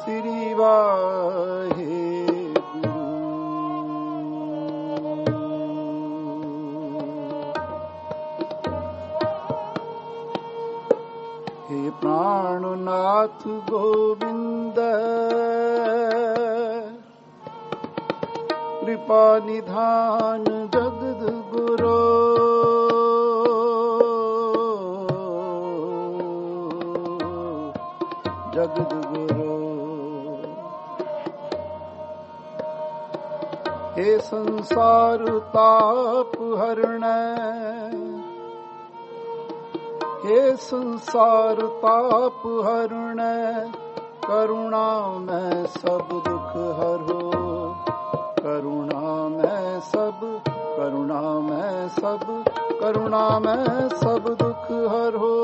श्री वाहे प्राणनाथ गोविंद कृपा निधान जगद गुरो जगद गुरो हे संसार ताप हरण हे संसार ताप हरण करुणा में सब दुख हरो करुणा में सब करुणा में सब करुणा में सब दुख हरो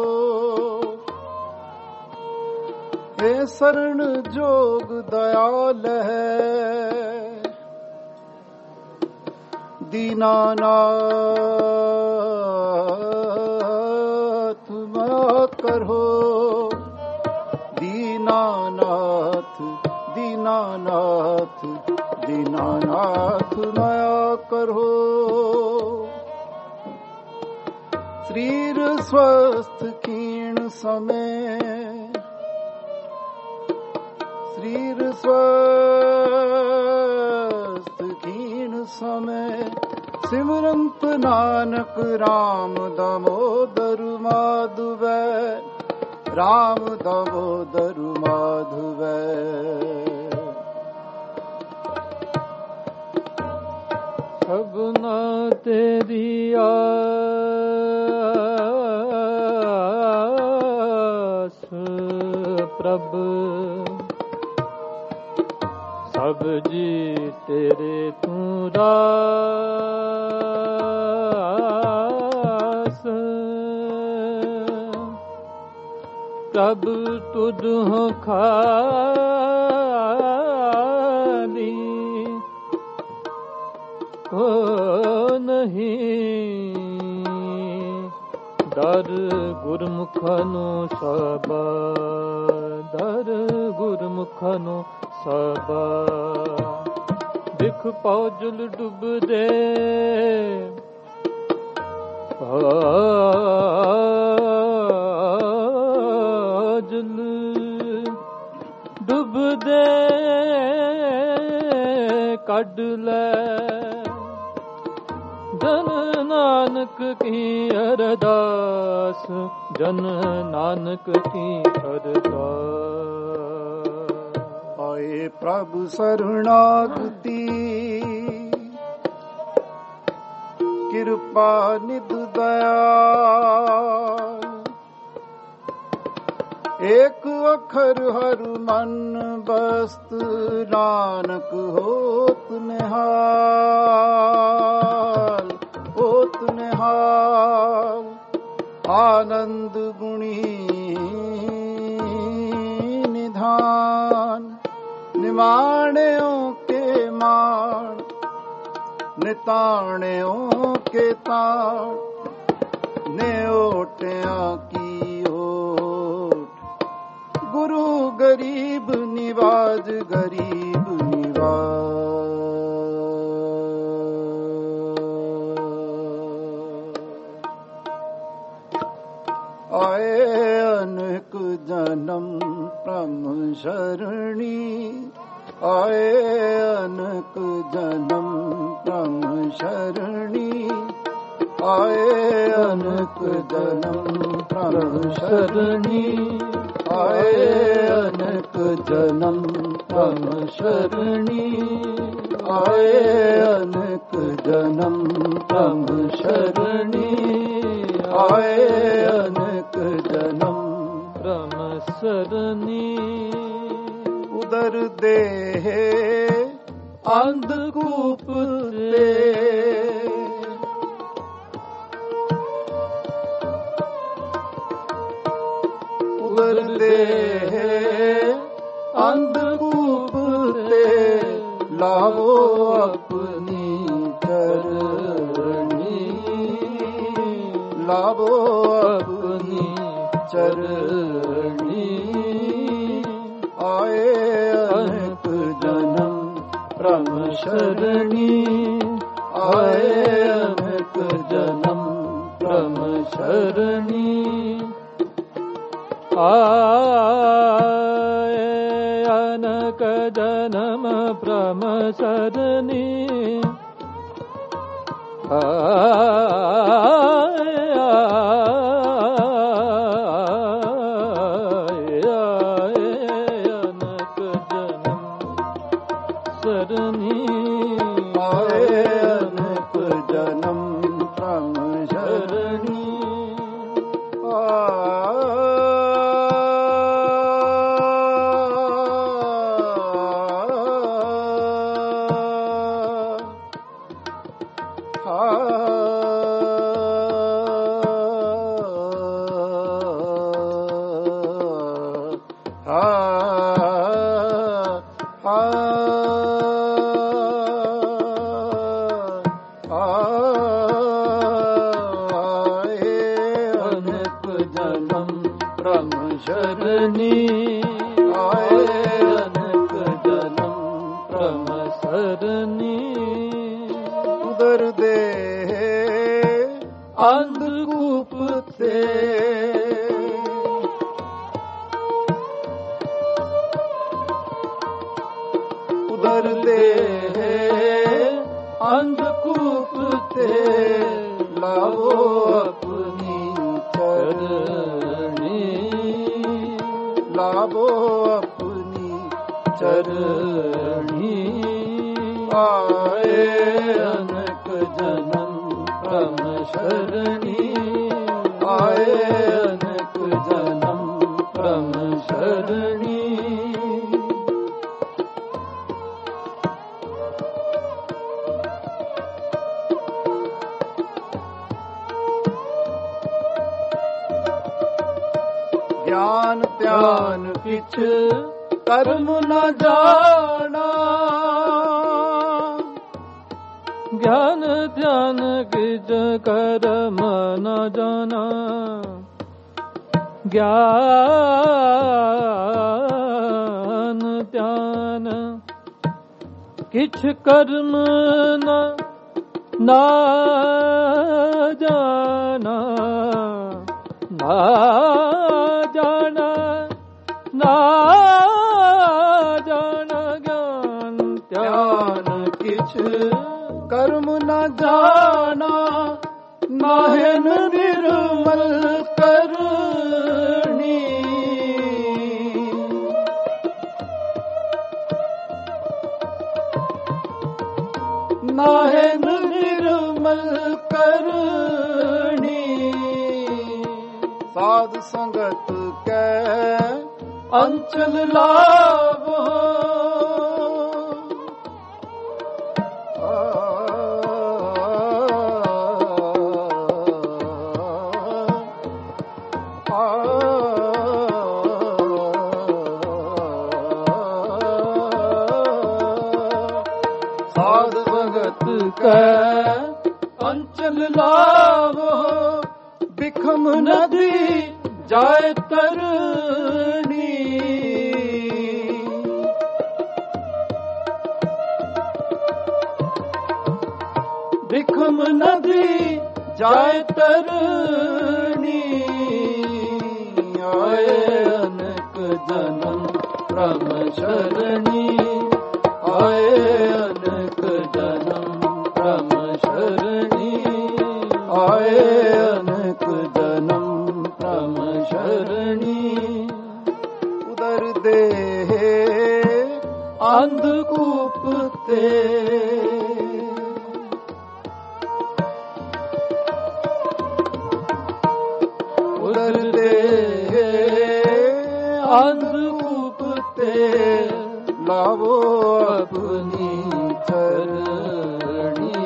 हे शरण जोग दयाल है दीनानाथ करो दीनानाथ दीनानाथ दीनानाथ माया करो शरीर स्वस्थ क्षीण समय शरीर स्वस्थ क्षीण समय सिमरंत नानक राम दामोदर माधव राम दामोदर माधव सबना तेरी आस प्रभु सब जी तेरे तू रास प्रभु तुझ हो खाली को नहीं दर गुरमुखनु सबा दर गुरमुखनु सबा दिख पौजुल डूब दे पौजुल डूब दे कड ले जन नानक की अरदास जन नानक की अरदास आए प्रभु शरणागति कृपा निधि दया एक अखर हर मन बस्त नानक होत निहाल आनंद गुणी निधान निमाणों के मान निताणों के ताण नेओटिया की ओट गुरु गरीब निवाज गरीब निवाज आए अनेक जन्म प्रम शरणी आए अनेक जन्म प्रम शरणी आए अनेक जन्म प्रम शरणी आए अनेक जन्म प्रम शरणी आए अनेक जन्म प्रम शरणी आए अनेक जन्म प्रम शरणी उदर देह अंधकूप दे उदर देह अंधकूप दे लावो अपनी चरणी लावो अपनी चरणी आए सरणी आए अनेक जन्म ब्रह्म शरणी आए अनेक जन्म ब्रह्म शरणी ज्ञान ध्यान किछ कर्म न जाना ज्ञान ध्यान किछ कर्म न जाना ज्ञान ध्यान किछ कर्म न जाना ना जाना ज्ञान ध्यान किछ कर्म न जाना नाहिन निर्मल करणी नाहिन निर्मल करणी साध संगत कै अंचल लाभो साध संगत कै अंचल लाभो बिखम नदी जाय तरणी बिखम नदी जाय तरणी आए अनेक जन्म ब्रह्म शरणी आए अनेक जन्म ब्रह्म शरणी आए अनेक जन्म ब्रह्म शरणी उदर दे अंधकूप ते उदर दे अंधकूप ते लावो अपनी चरणी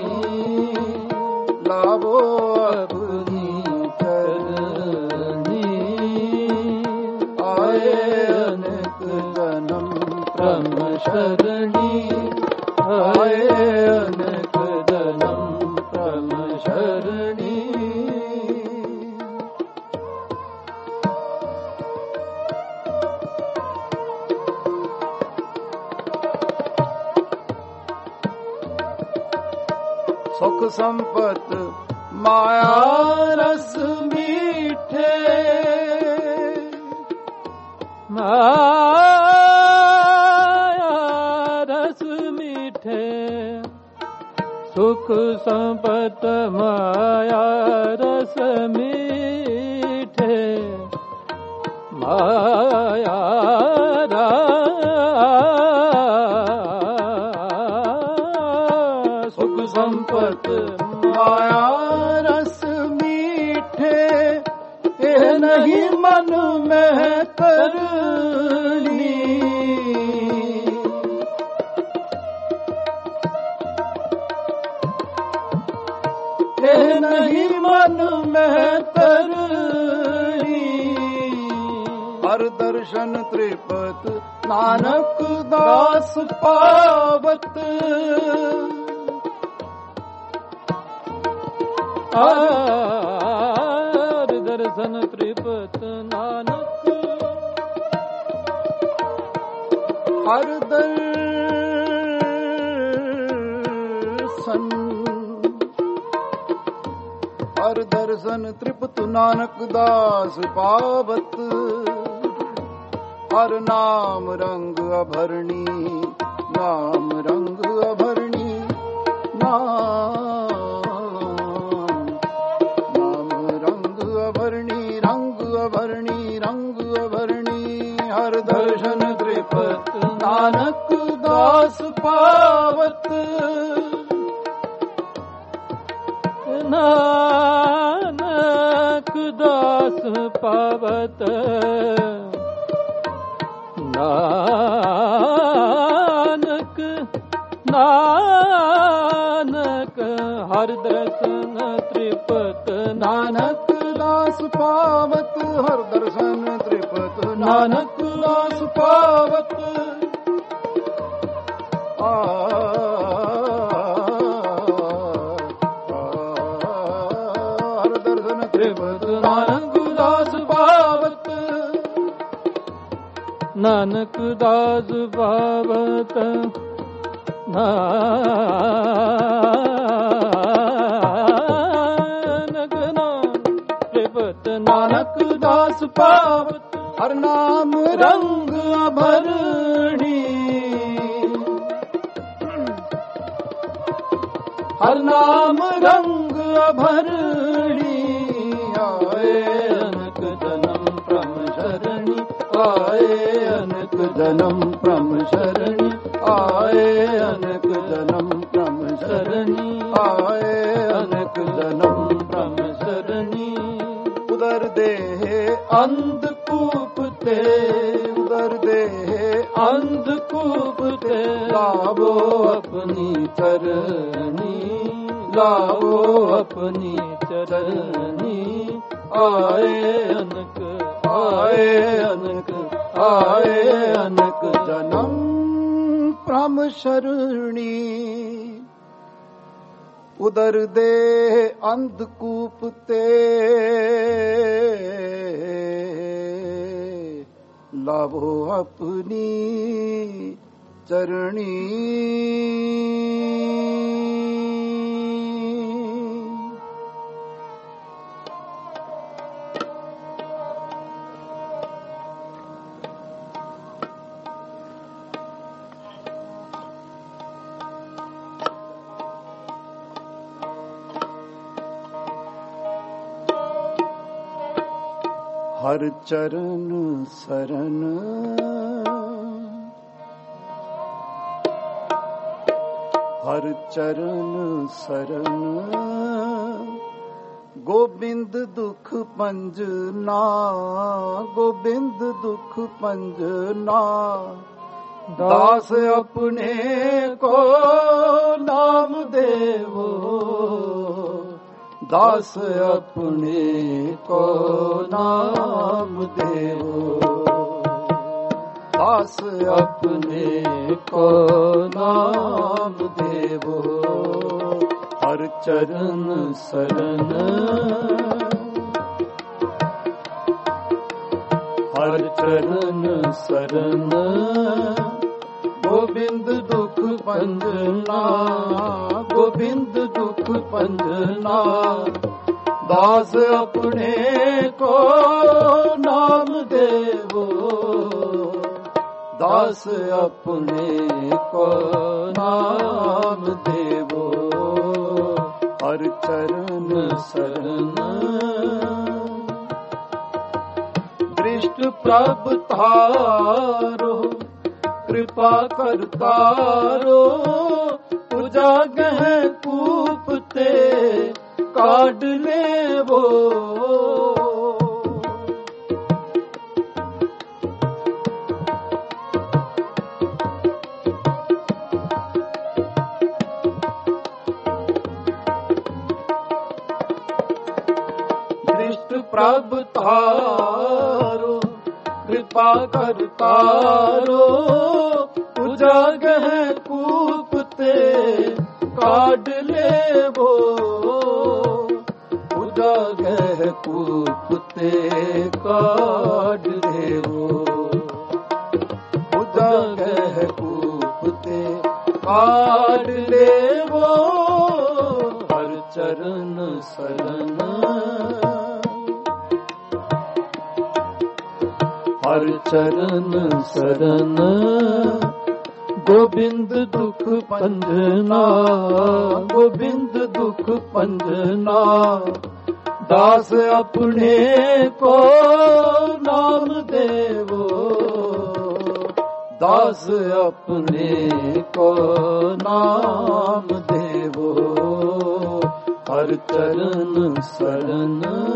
लावो अपनी चरणी आए अनेक जन्म ब्रह्म शरणी आए अनेक जन्म ब्रह्म शरणी ਸੁਖ ਸੰਪਤ ਮਾਇਆ ਰਸ ਮੀਠੇ, ਮਾਇਆ ਰਸ ਮੀਠੇ, ਸੁਖ ਸੰਪਤ ਮਾਇਆ ਰਸ ਮੀਠੇ, ਮਾਇਆ ਸੁਖ ਸੰਪਤ ਮਾਇਆ ਰਸ ਮੀਠੇ, ਇਹ ਨਹੀਂ ਮਨ ਮਹਿ ਕਰਨੀ, ਇਹ ਨਹੀਂ ਮਨ ਮਹਿ ਤਰਨੀ। ਹਰ ਦਰਸ਼ਨ ਤ੍ਰਿਪਤ ਨਾਨਕ ਦਾਸ ਪਾਵਤ, ਹਰ ਦਰਸ਼ਨ ਤ੍ਰਿਪਤ ਨਾਨਕ, ਹਰ ਦਰਸ਼ਨ, ਹਰ ਦਰਸ਼ਨ ਤ੍ਰਿਪਤ ਨਾਨਕ ਦਾਸ ਪਾਵਤ, ਹਰ ਨਾਮ ਰੰਗ ਅਭਰਣੀ, ਨਾਮ ਰੰਗ ਅਭਰਣੀ, ਨਾਮ ਰੰਗ ਅਭਰਣੀ, ਰੰਗ ਅਭਰਣੀ, ਰੰਗ ਅਭਰਣੀ, ਹਰ ਦਰਸ਼ਨ ਤ੍ਰਿਪਤ ਨਾਨਕ ਦਾਸ ਪਾਵਤ, ਨਾਨਕ ਦਾਸ ਪਾਵਤ, ਨਾਨਕ ਨਾਨਕ ਹਰ ਦਰਸ਼ਨ ਤ੍ਰਿਪਤ ਨਾਨਕ ਦਾਸ ਪਾਵਤ, ਹਰ ਦਰਸ਼ਨ ਤ੍ਰਿਪਤ ਨਾਨਕ ਦਾਸ ਪਾਵਤ, ਹਰ ਦਰਸ਼ਨ ਤ੍ਰਿਪਤ ਨਾਨਕ ਦਾਸ ਪਾਵਤ, ਨਾਨਕ ਦਾਸ ਪਾਵਤ, ਨਾਨਕ ਤ੍ਰਿਪਤ ਨਾਨਕ ਦਾਸ ਪਾਵਤ, ਹਰ ਨਾਮ ਰੰਗ ਅਭਰਣੀ, ਹਰ ਨਾਮ ਰੰਗ ਅਭਰਣੀ, ਆਏ ਅਨਕ ਜਨਮ ਪ੍ਰਮ ਸ਼ਰਣੀ, ਆਏ ਅਨਕ ਜਨਮ ਪ੍ਰਮ ਸ਼ਰਣੀ, ਆਏ ਅਨਕ ਜਨਮ ਪ੍ਰਮ ਸ਼ਰਣੀ, ਆਏ ਅਨਕ ਜਨਮ ਪ੍ਰਮ ਸ਼ਰਣੀ। ਉਦਰ ਦੇ ਅੰਧਕੂਪ ਤੇ, ਉਦਰ ਦੇ ਅੰਧਕੂਪ ਤੇ, ਲਾਵੋ ਆਪਣੀ ਚਰਣੀ, ਲਾਵੋ ਆਪਣੀ ਚਰਣੀ, ਆਏ ਅਨਕ, ਆਏ ਅਨਕ, ਆਏ ਅਨਕ ਜਨਮ ਪ੍ਰਮ ਸ਼ਰਣੀ। ਉਦਰ ਦੇ ਅੰਧਕੂਪ ਤੇ, ਲਾਵੋ ਆਪਣੀ ਚਰਣੀ। ਹਰ ਚਰਨ ਸਰਨ, ਹਰ ਚਰਨ ਸਰਨ, ਗੋਬਿੰਦ ਦੁਖ ਪੰਜਨਾ, ਗੋਬਿੰਦ ਦੁਖ ਪੰਜਨਾ, ਦਾਸ ਆਪਣੇ ਕੋ ਨਾਮ ਦੇਵੋ, ਦਾਸ ਆਪਣੇ ਕੋ ਨਾਮ ਦੇਵੋ, ਦਾਸ ਆਪਣੇ ਕੋ ਨਾਮ ਦੇਵੋ। ਹਰ ਚਰਨ ਸਰਨ, ਹਰ ਚਰਨ ਸਰਨ, ਗੋਬਿੰਦ ਦੁਖ ਪੰਜਨਾ, ਗੋਬਿੰਦ ਦੁਖ पंजना, दास अपने को नाम देवो, दास अपने को नाम देवो, हर चरण शरण। दृष्ट प्रभ तारो, कृपा करतारो, उजागह कूपते काढ़ लेवो। दृष्ट प्रभ तारो, कृपा करतारो, उजागह कूपते काढ़ लेवो, उजागह कूपते काढ़ लेवो, उजागह कूपते काढ़ लेवो, हर चरण शरण। हर चरण शरण। गोबिंद दुख पंजना, गोबिंद दुख पंजना, दास अपने को नाम देवो, दास अपने को नाम देवो, हर चरण शरण।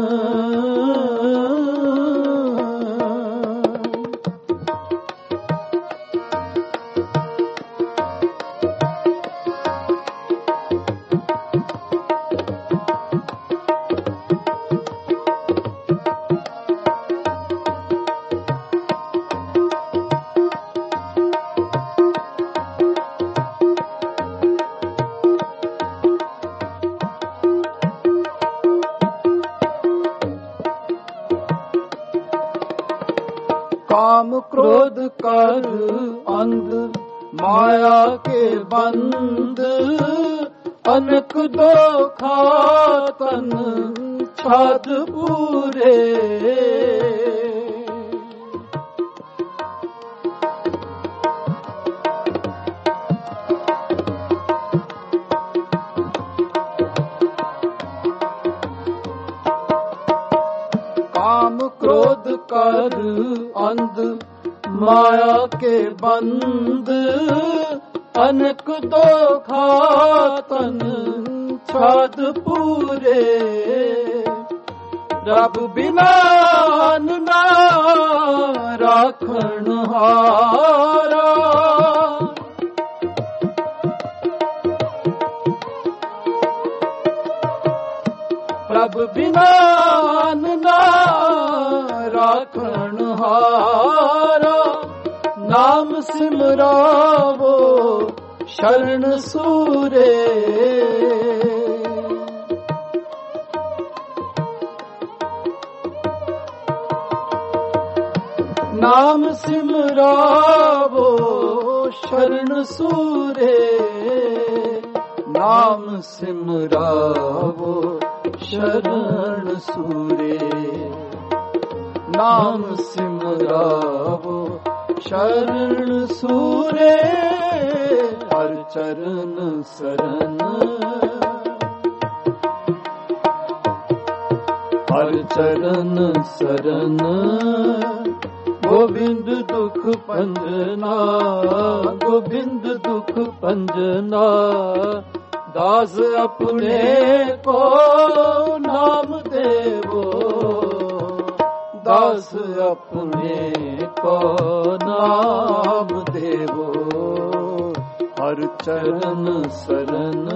काम क्रोध कर अंध, माया के बंद, अनक दोखा तन छाद पूरे। काम क्रोध कर अंध, माया के बंद, अनक दोखा तन छाद पूरे। रब बिना ना राखण हारा, प्रभ बिना ना राखण हारा, नाम सिमरावो शरण सूरे। नाम सिमरावो शरण सूरे, नाम सिमरावो शरण सूरे, नाम सिमरावो शरण सूरे, हर चरण शरण। हर चरण शरण। गोविंद दुख पंजना, गोविंद दुख पंजना, दास अपने को नाम देवो, दास अपने को नाम देवो, हर चरण शरण।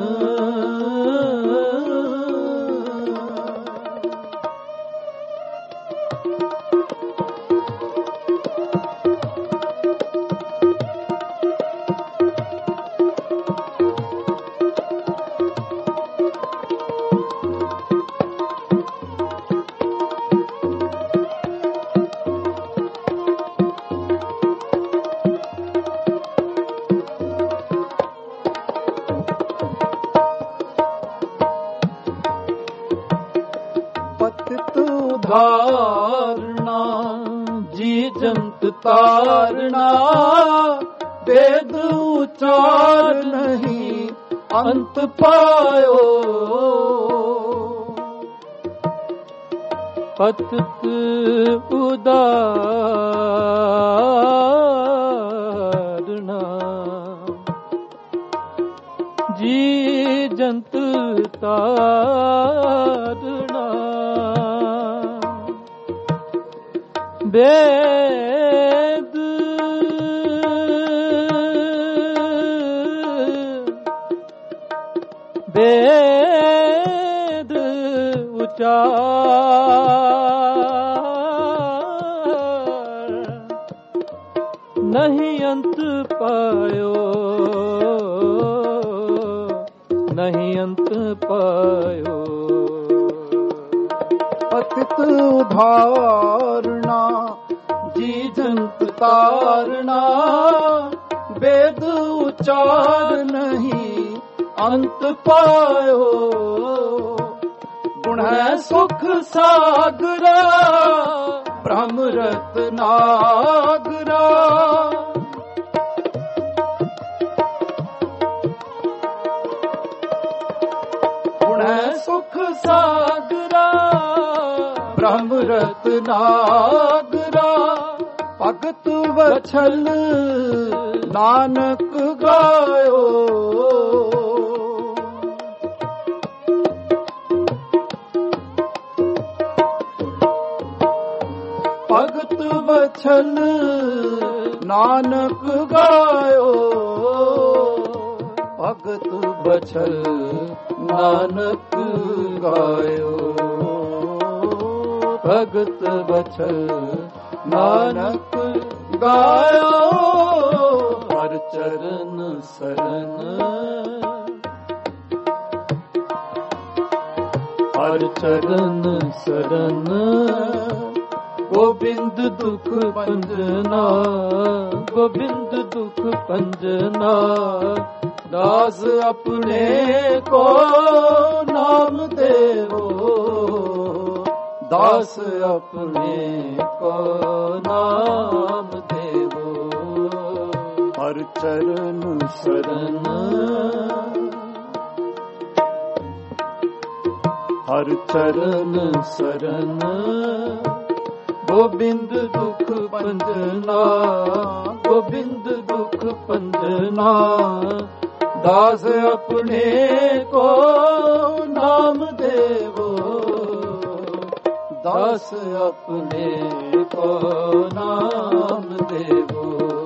ਤਾਰਨਾ, ਵੇਦ ਉਚਾਰ ਨਹੀਂ ਅੰਤ ਪਾਇਓ। ਪਤਿਤ ਉਦਾਰਣਾ, ਜੀ ਜੰਤ ਤਾਰਣਾ, ਵੇਦ ਵੇਦ ਉਚਾਰ ਨਹੀਂ ਅੰਤ ਪਾਇਓ, ਨਹੀਂ ਅੰਤ ਪਾਇਓ। ਪਤਿਤ ਉਧਾਰਣਾ, ਜੀ ਜੰਤ ਤਾਰਣਾ, ਵੇਦ ਉਚਾਰ ਨਹੀਂ ਅੰਤ ਪਾਇਓ। ਗੁਣ ਹੈ ਸੁਖ ਸਾਗਰਾ, ਬ੍ਰਹਮ ਰਤਨਾਗਰਾ, ਗੁਣ ਹੈ ਸੁਖ ਸਾਗਰਾ, ਬ੍ਰਹਮ ਰਤਨਾਗਰਾ, ਭਗਤ ਵਛਲ ਨਾਨਕ ਗਾਇਓ। ਭਗਤ ਵਛਲ ਨਾਨਕ ਗਾਇਓ, ਭਗਤ ਵਛਲ ਨਾਨਕ ਗਾਇਓ, ਭਗਤ ਵਛਲ ਨਾਨਕ ਗਾਇਓ। ਹਰ ਚਰਨ ਸਰਨ, ਹਰ ਚਰਨ ਸਰਨ, ਗੋਬਿੰਦ ਦੁਖ ਪੰਜਨਾ, ਗੋਬਿੰਦ ਦੁਖ ਪੰਜਨਾ, ਦਾਸ ਆਪਣੇ ਕੋ ਨਾਮ ਦੇਵੋ, ਦਾਸ ਆਪਣੇ ਕੋ ਨਾਮ ਦੇਵੋ। ਹਰ ਚਰਨ ਸਰਨ, ਹਰ ਚਰਨ ਸਰਨ, ਗੋਬਿੰਦ ਦੁਖ ਪੰਜਨਾ, ਗੋਬਿੰਦ ਦੁਖ ਪੰਜਨਾ, ਦਾਸ ਆਪਣੇ ਕੋ ਨਾਮ ਦੇਵੋ, ਦਾਸ ਆਪਣੇ ਕੋ ਨਾਮ ਦੇਵੋ,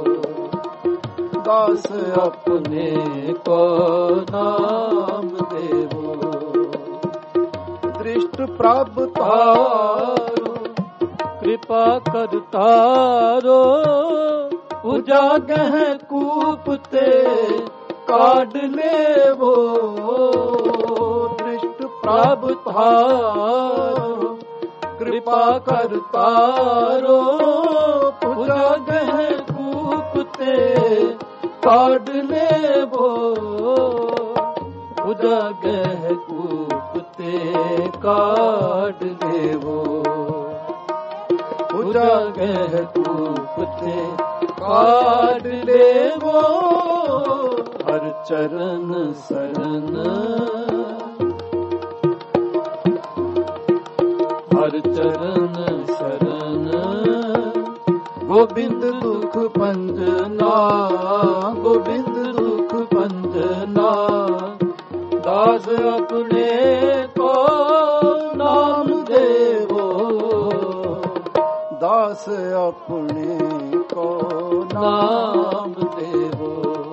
ਦਾਸ ਆਪਣੇ ਕੋ ਨਾਮ ਦੇਵੋ। ਦ੍ਰਿਸ਼ਟ ਪ੍ਰਭ ਤਾਰੋ, ਕਿਰਪਾ ਕਰਤਾਰੋ, ਉਜਾਗਹਿ ਕੂਪ ਤੇ ਕਾਢ ਲੇਵੋ। ਦ੍ਰਿਸ਼ਟ ਪ੍ਰਭ ਤਾਰੋ, ਕਿਰਪਾ ਕਰਤਾਰੋ, ਉਜਾਗਹਿ ਕੂਪ ਤੇ ਕਾਢ ਲੇਵੋ, ਉਜਾਗਹਿ ਕੂਪ ਤੇ ਕਾਢ ਲੇਵੋ, ਉਜਾਗਹਿ ਕੂਪ ਤੇ ਕਾਢ ਲੇਵੋ। ਹਰ ਚਰਨ ਸਰਨ, ਹਰ ਚਰਨ ਸਰਨ, ਗੋਬਿੰਦ ਦੁਖ ਪੰਜਨਾ, ਗੋਬਿੰਦ ਦੁਖ ਪੰਜਨਾ, ਦਾਸ ਆਪਣੇ ਕੋ ਨਾਮ ਦੇਵੋ, ਦਾਸ ਆਪਣੇ ਕੋ ਨਾਮ ਦੇਵੋ,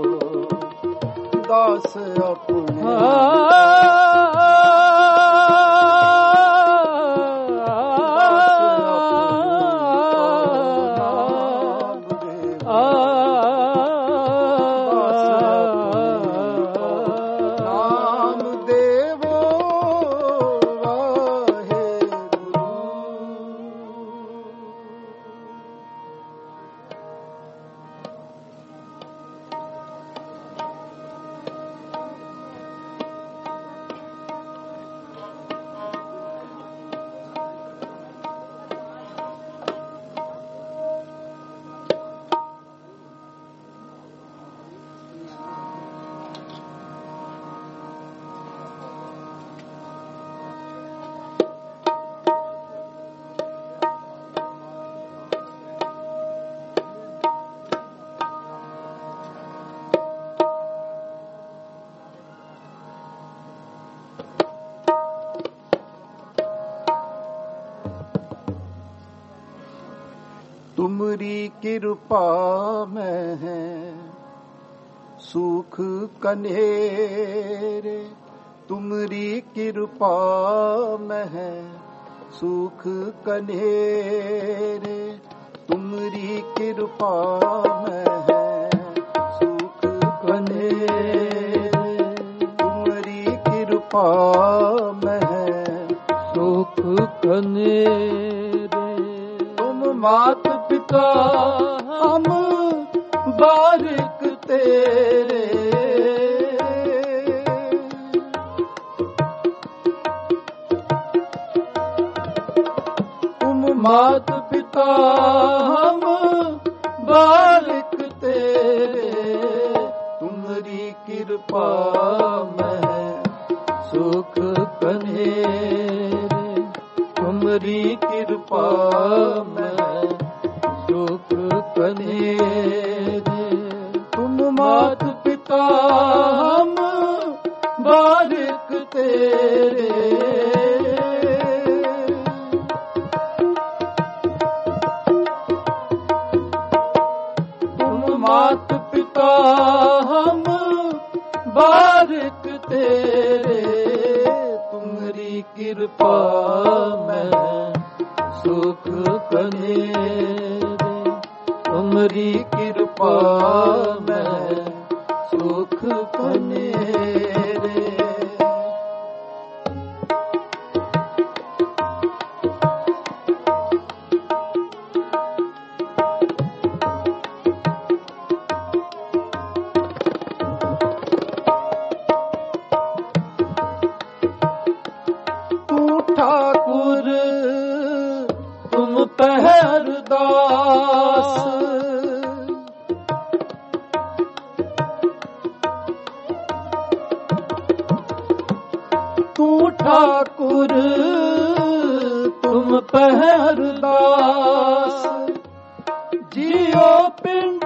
ਦਾਸ ਆਪਣੇ तुमरी कृपा में है सुख कनेरे, तुमरी कृपा में है सुख कनेरे, तुमरी कृपा में है सुख कनेरे, तुमरी कृपा में है सुख कनेरे। तुम मात पिता हम बारिक तेरे, तुम मात पिता हम बारिक तेरे, तुमरी कृपा में है सुख कनेरे, तुमरी कृपा में सुख कनेरे। तुम मात पिता हम बारिक तेरे, तुम मात पिता हम बारिक तेरे, तुमरी कृपा में सुख कनेरे, तुमरी कृपा में सुख कनेरे। ठाकुर तुम पहरदास, तू ठाकुर तुम पहरदास, जियो पिंड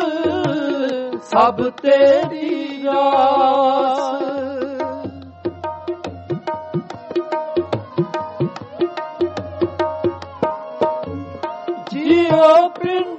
सब तेरी रास, जियो पिंड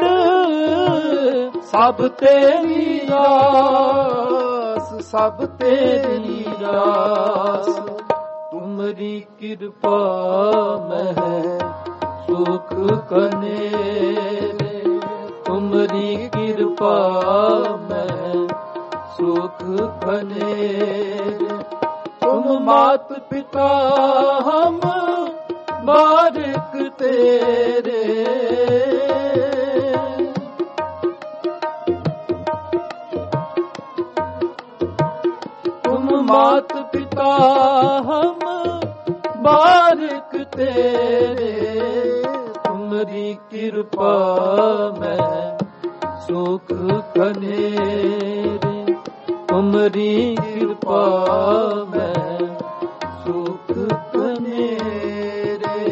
सब तेरी रास, सब तेरी रास, तुमरी कृपा में है सुख कनेरे, तुमरी कृपा में सुख कनेरे। तुम मात पिता हम बारिक तेरे, तुम मात पिता हम बारिक तेरे, तुमरी कृपा में सुख कनेरे, तुमरी कृपा में सुख कनेरे।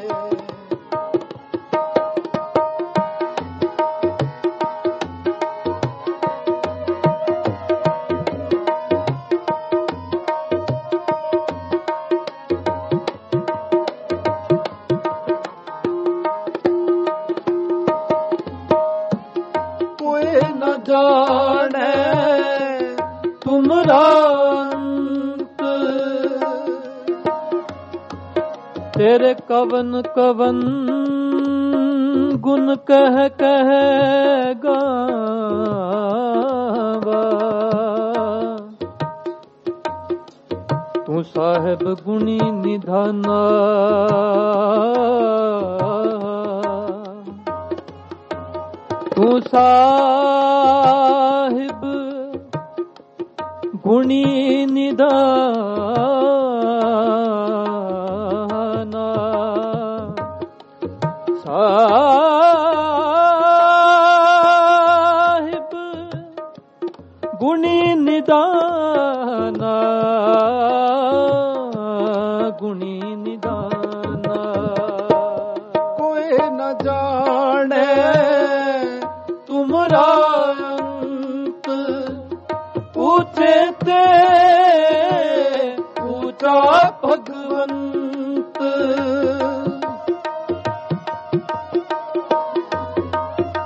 न जाने तुमरा अंत, तेरे कवन कवन गुण कह कह गावा, तू साहिब गुणी निधाना, तू साहिब गुणी निधाना, साहिब गुणी निधाना, गुणी निधाना। कोई न जाने तुमरा अंत, पूछे ते पूछा भगवंत,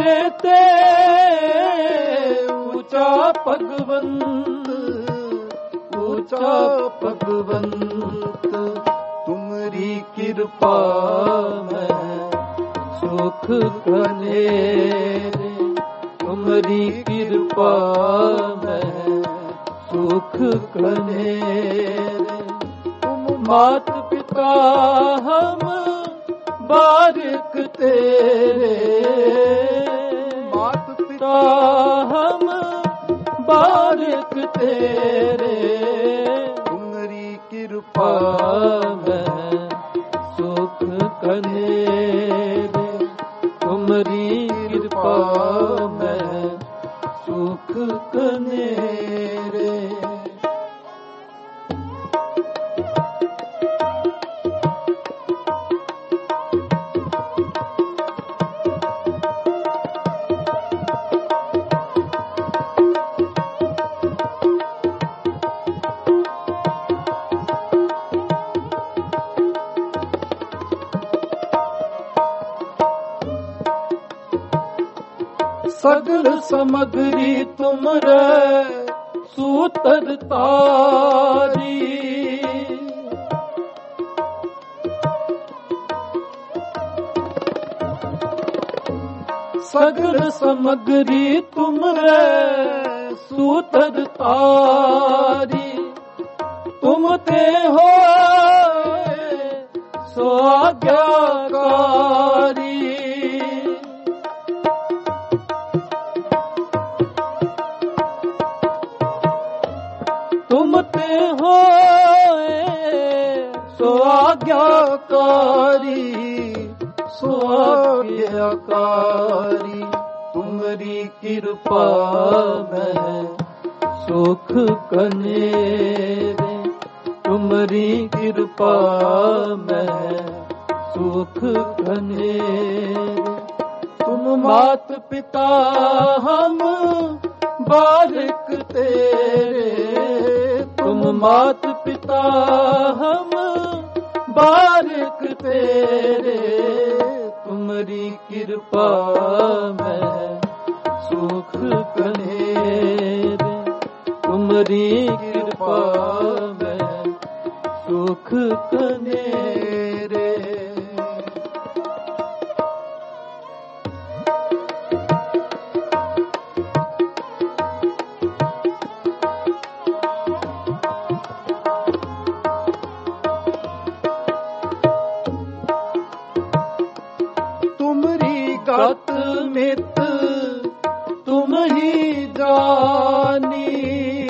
ਤੇ ਉੱਚਾ ਭਗਵੰਤ, ऊंचा भगवंत तुमरी कृपा में सुख कनेरे, तुमरी कृपा में सुख कनेरे। तुम मात पिता हम बारिक तेरे, मात पिता हम बारिक तेरे। तुमरी कृपा में सुख कनेरे, तुमरी कृपा में सुख कनेरे। सगल समग्री तुमरे सूतर तारी, सगल समग्री तुमरे सूतर तारी। तुम ते हो सो आज्ञाकारी, तुम ते हो सो आज्ञाकारी, सो आज्ञाकारी। तुमरी कृपा में सुख कनेरे, तुमरी कृपा में सुख कनेरे। तुम मात पिता हम बारिक तेरे, तुम मात पिता हम बारिक तेरे। तुमरी कृपा में सुख कनेरे, तुमरी कृपा में सुख कनेरे। गत मित तुम ही जानी,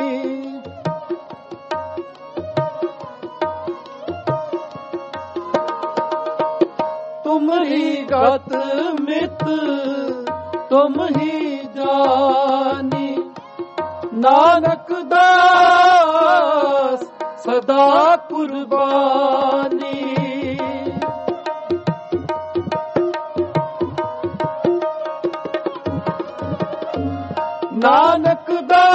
तुमरी गत मित तुम ही जानी। नानक दास सदा कुर्बानी, नानक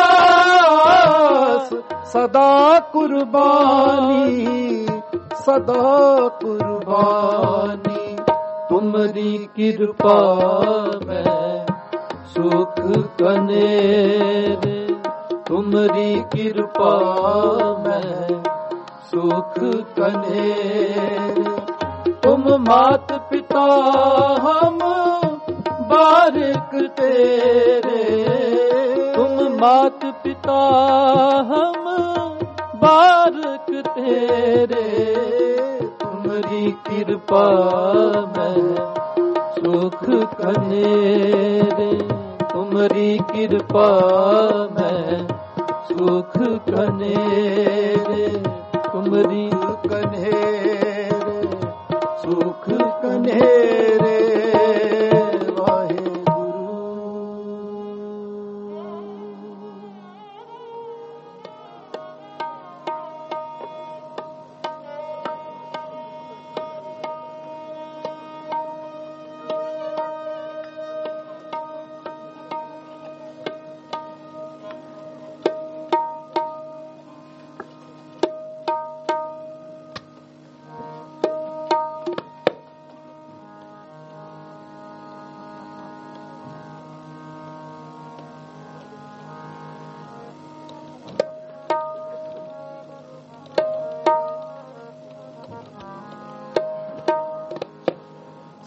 दास सदा कुर्बानी, सदा कुर्बानी। तुमरी कृपा में सुख कनेरे, तुमरी कृपा में सुख कनेरे। तुम मात पिता हम बारिक तेरे, तुम मात पिता हम बारिक तेरे। तुमरी कृपा में सुख कनेरे, तुमरी कृपा में सुख कनेरे। तुमरी कनेरे सुख कनेरे।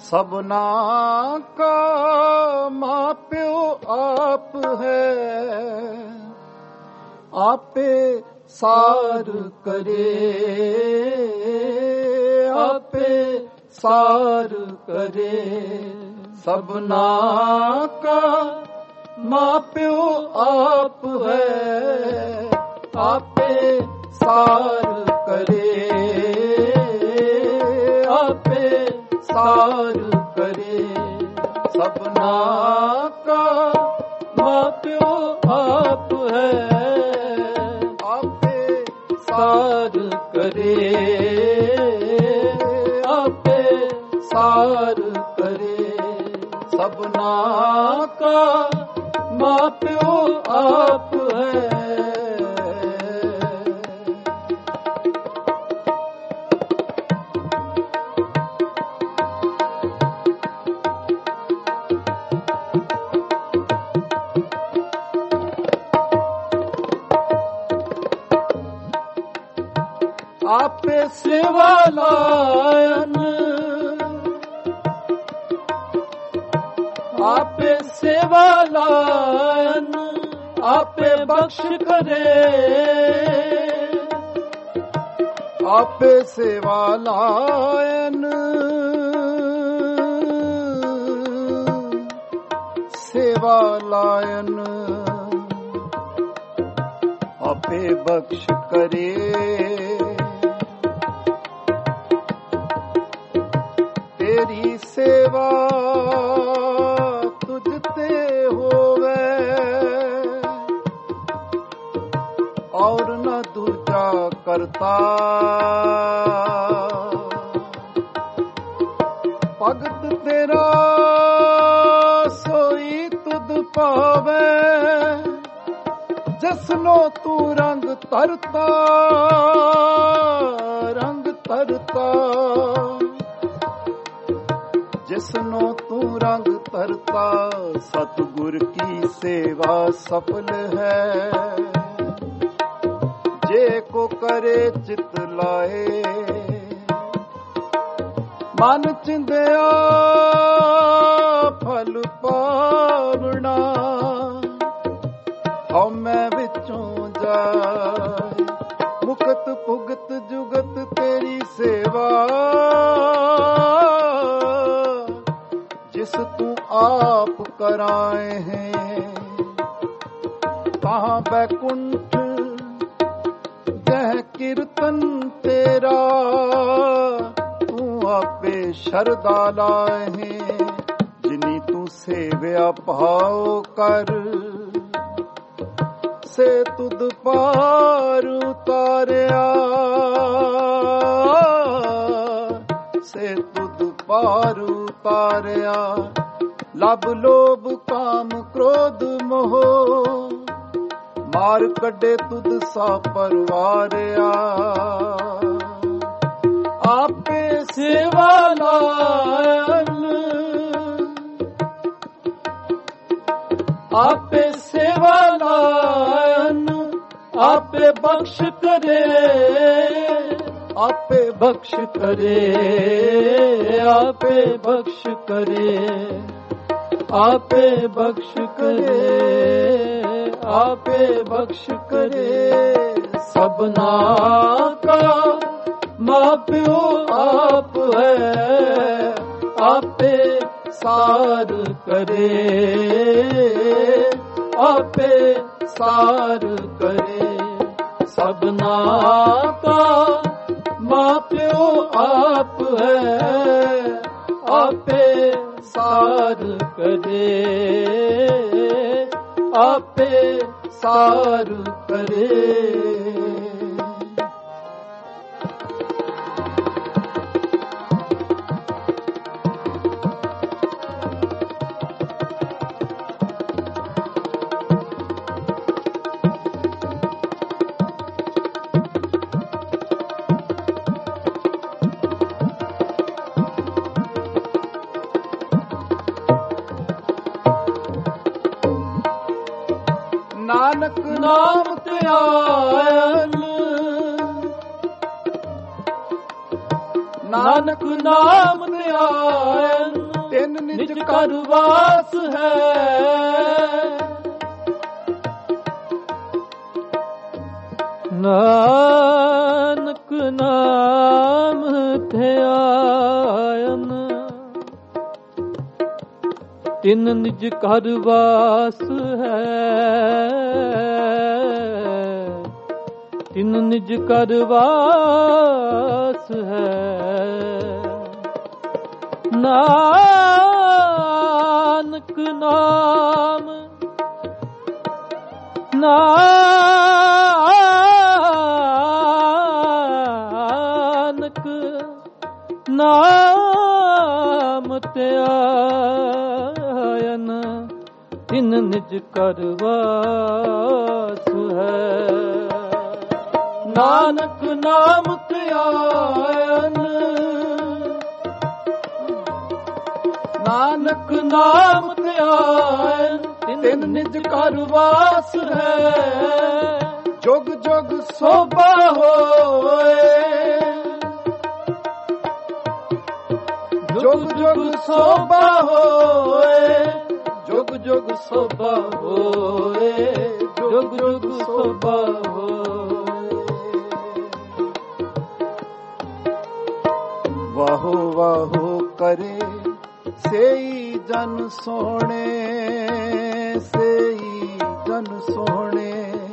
ਸਭਨਾ ਕਾ ਮਾਪਿਓ ਆਪ ਹੈ, ਆਪੇ ਸਾਰ ਕਰੇ, ਆਪੇ ਸਾਰ ਕਰੇ। ਸਭਨਾ ਕਾ ਮਾਪਿਓ ਆਪ ਹੈ, ਆਪੇ ਸਾਰ ਕਰੇ, ਆਪੇ ਸਾਰ ਕਰੇ। ਸਭਨਾ ਕਾ ਮਾਪਿਓ ਆਪ ਹੈ, ਆਪੇ ਸਾਰ ਕਰੇ, ਆਪੇ ਸਾਰ ਕਰੇ। ਸਭਨਾ ਕਾ ਮਾਪਿਓ ਆਪ ਹੈ। ਆਪੇ ਸੇਵਾ ਲਾਇਨ, ਆਪੇ ਸੇਵਾ ਲਾਇਨ, ਆਪੇ ਬਖਸ਼ ਕਰੇ, ਆਪੇ ਸੇਵਾ ਲਾਇਨ, ਸੇਵਾ ਲਾਇਨ, ਆਪੇ ਬਖਸ਼ ਕਰੇ। ਤੇਰੀ ਸੇਵਾ ਤੁਝ ਤੇ ਹੋਵੇ, ਔਰ ਨ ਦੂਜਾ ਕਰਤਾ। ਭਗਤ ਤੇਰਾ ਸੋਈ ਤੁਧ ਪਾਵੇ, ਜਿਸਨੋ ਤੂੰ ਰੰਗ ਧਰਤਾ, ਰੰਗ ਧਰਤਾ। ਜਿਸਨੋ ਤੂੰ ਰੰਗ ਧਰਤਾ, ਸਤਿਗੁਰ ਕੀ ਸੇਵਾ ਸਫਲ ਹੈ। ਜੇ ਕੋ ਕਰੇ ਚਿਤ ਲਾਏ, ਮਨ ਚਿੰਦਿਆ ਫਲ ਪਾਵਣਾ। ਹਉਮੈ ਵਿੱਚੋਂ ਜਾਏ, ਮੁਕਤ ਭੁਗਤ ਜੁਗਤ ਤੇਰੀ ਸੇਵਾ। ਜਿਸ ਤੂੰ ਆਪ ਕਰਾਏ ਹੈ, ਕਹਾਂ ਬੈਕੁੰਠ ਜਹ ਕੀਰਤਨ ਤੇਰਾ। ਤੂੰ ਆਪੇ ਸ਼ਰਧਾ ਲਾਏ ਹੈ, ਜਿਨੀ ਤੂੰ ਸੇਵਿਆ ਭਾਉ ਕਰ। ਸੇ ਤੁਧ ਪਾਰ ਉਤਾਰਿਆ, ਸੇ ਤੁਧ ਪਾਰ ਉਤਾਰਿਆ। ਲਬ ਲੋਭ ਕਾਮ ਕ੍ਰੋਧ ਮੋਹ, ਮਾਰ ਕੱਢੇ ਤੁਧ ਸਾ ਪਰਵਾਰਿਆ। ਆਪੇ ਸੇਵਾ ਲਾਇਨ, ਆਪੇ ਸੇਵਾ ਲਾਇਨ, ਆਪੇ ਬਖਸ਼ ਕਰੇ, ਆਪੇ ਬਖਸ਼ ਕਰੇ, ਆਪੇ ਬਖਸ਼ ਕਰੇ, ਆਪੇ ਬਖਸ਼ ਕਰੇ, ਆਪੇ ਬਖਸ਼ ਕਰੇ। ਸਭਨਾ ਕਾ ਮਾਪਿਓ ਆਪ ਹੈ, ਆਪੇ ਸਾਰ ਕਰੇ, ਆਪੇ ਸਾਰ ਕਰੇ। ਸਭਨਾ ਕਾ ਮਾਪਿਓ ਆਪ ਹੈ, ਆਪੇ ਸਾਰ ਕਰੇ, ਆਪੇ ਸਾਰ ਕਰੇ। ਨਾਨਕ ਨਾਮ ਧਿਆਨ, ਨਾਨਕ ਨਾਮ ਧਿਆਨ, ਨਿਜ ਘਰ ਵਾਸ ਹੈ। ਨਾਨਕ ਨਾਮ ਧਿਆਨ ਤਿਨ ਨਿਜ ਘਰ ਵਾਸ ਹੈ। ਤਿਨ ਨਿਜ ਘਰ ਵਾਸ ਹੈ। ਨਾਨਕ ਨਾਮ ਨਾਨਕ ਨਾਮ ਧਿਆਨ ਤਿਨ ਨਿਜ ਘਰ ਵਾਸ ਹੈ। ਨਾਨਕ ਨਾਮ ਧਿਆਨ ਨਾਨਕ ਨਾਮ ਧਿਆਨ ਤਿਨ ਨਿਜ ਘਰ ਵਾਸ ਹੈ। ਜੁਗ ਜੁਗ ਸੋਭਾ ਹੋਏ ਜੁਗ ਜੁਗ ਸੋਭਾ ਹੋਏ ਜੁਗ ਜੁਗ ਸੋਭਾ ਹੋਏ ਜੁਗ ਜੁਗ ਸੋਭਾ ਹੋਏ। ਵਾਹੋ ਵਾਹੋ ਕਰੇ ਸੇਈ ਜਨ ਸੋਹਣੇ ਸੇਈ ਜਨ ਸੋਹਣੇ।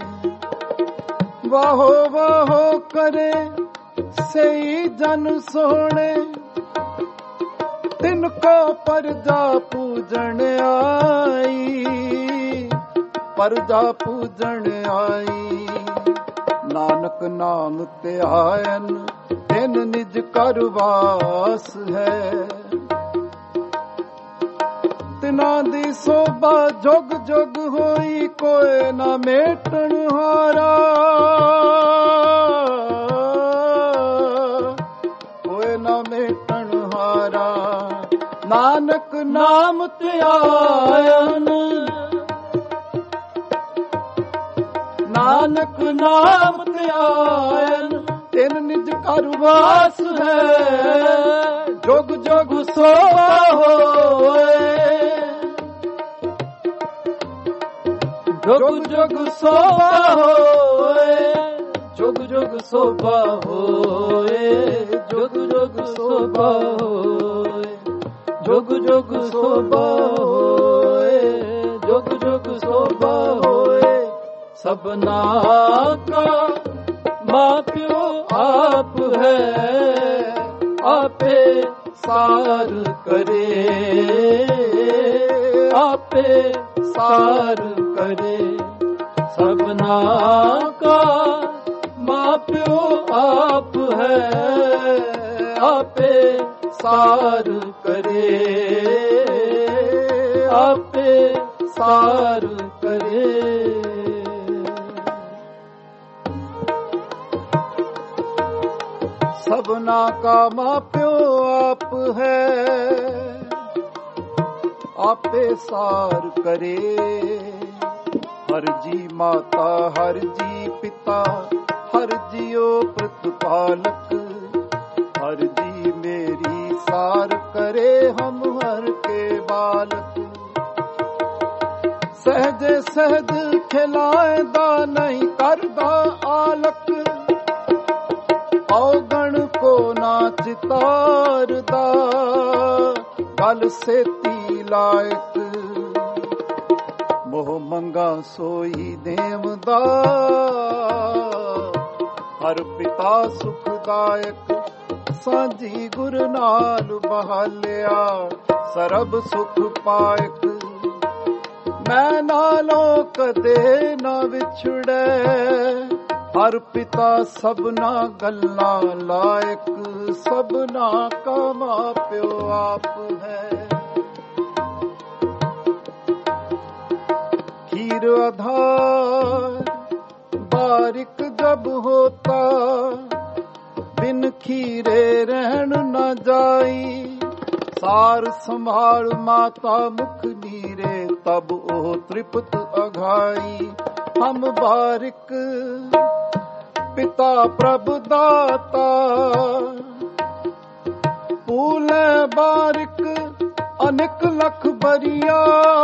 ਵਾਹੋ ਵਾਹੋ ਕਰੇ ਸੇਈ ਜਨ ਸੋਹਣੇ ਤਿਨ ਕੋ ਪਰਜਾ ਪੂਜਣ ਆਈ ਪਰਜਾ ਪੂਜਣ ਆਈ। ਨਾਨਕ ਨਾਮ ਧਿਆਨ ਤਿਨ ਨਿਜ ਘਰ ਵਾਸ ਹੈ। ਤਿਨਾਂ ਦੀ ਸੋਭਾ ਜੁਗ ਜੁਗ ਹੋਈ ਕੋਈ ਨਾ ਮੇਟਣ ਹਾਰਾ ਕੋਈ ਨਾ ਮੇਟਣ ਹਾਰਾ। ਨਾਨਕ ਨਾਮ ਧਿਆਨ ਨਾਨਕ ਨਾਮ ਧਿਆਨ ਤਿਨ ਨਿਜ ਘਰ ਵਾਸ ਹੈ। ਜੁਗ ਜੁਗ ਸੋਭਾ ਹੋਏ ਜੁਗ ਜੁਗ ਸੋਭਾ ਹੋਏ ਜੁਗ ਜੁਗ ਸੋਭਾ ਹੋਏ ਜੁਗ ਜੁਗ ਸੋਭਾ ਹੋਏ ਜੁਗ ਜੁਗ ਸੋਭਾ ਹੋਏ ਜੁਗ ਜੁਗ ਸੋਭਾ ਹੋਏ। ਸਭਨਾ ਕਾ ਮਾਂ ਪਿਓ ਆਪ ਹੈ ਆਪੇ ਸਾਰ ਕਰੇ ਆਪੇ ਸਾਰ ਕਰੇ। ਸਭਨਾ ਕਾ ਮਾਂ ਪਿਓ ਆਪ ਹੈ ਆਪੇ ਸਾਰ ਕਰੇ ਆਪੇ ਸਾਰ ਕਰੇ। ਸਭਨਾ ਕਾ ਮਾਂ ਪਿਓ ਆਪ ਹੈ ਆਪੇ ਸਾਰ ਕਰੇ। ਹਰ ਜੀ ਮਾਤਾ ਹਰ ਜੀ ਪਿਤਾ ਹਰ ਜੀਓ ਪ੍ਰਤਪਾਲਕ ਹਰ ਜੀ ਮੇਰੀ ਸਾਰ करे हम हर के बालक। सहज सहज खिलाएदा नहीं करदा आलक, औगण को ना चितारदा गल सेती लायक। मोह मंगा सोई देवदा हर पिता सुखदायक। साझी गुर नाल बहालिया सरब सुख पायक। मैं नालों कदे ना विछड़े हर पिता सबना गल्ला लायक। सबना का मां प्यो आप है। खीर आधार बारिक जब होता बिन खीरे रहन न जाई। सार संभाल माता मुख नीरे तब ओ तृप्त अघाई। हम बारिक पिता प्रभु दाता, फूले बारिक अनिक लख बरिया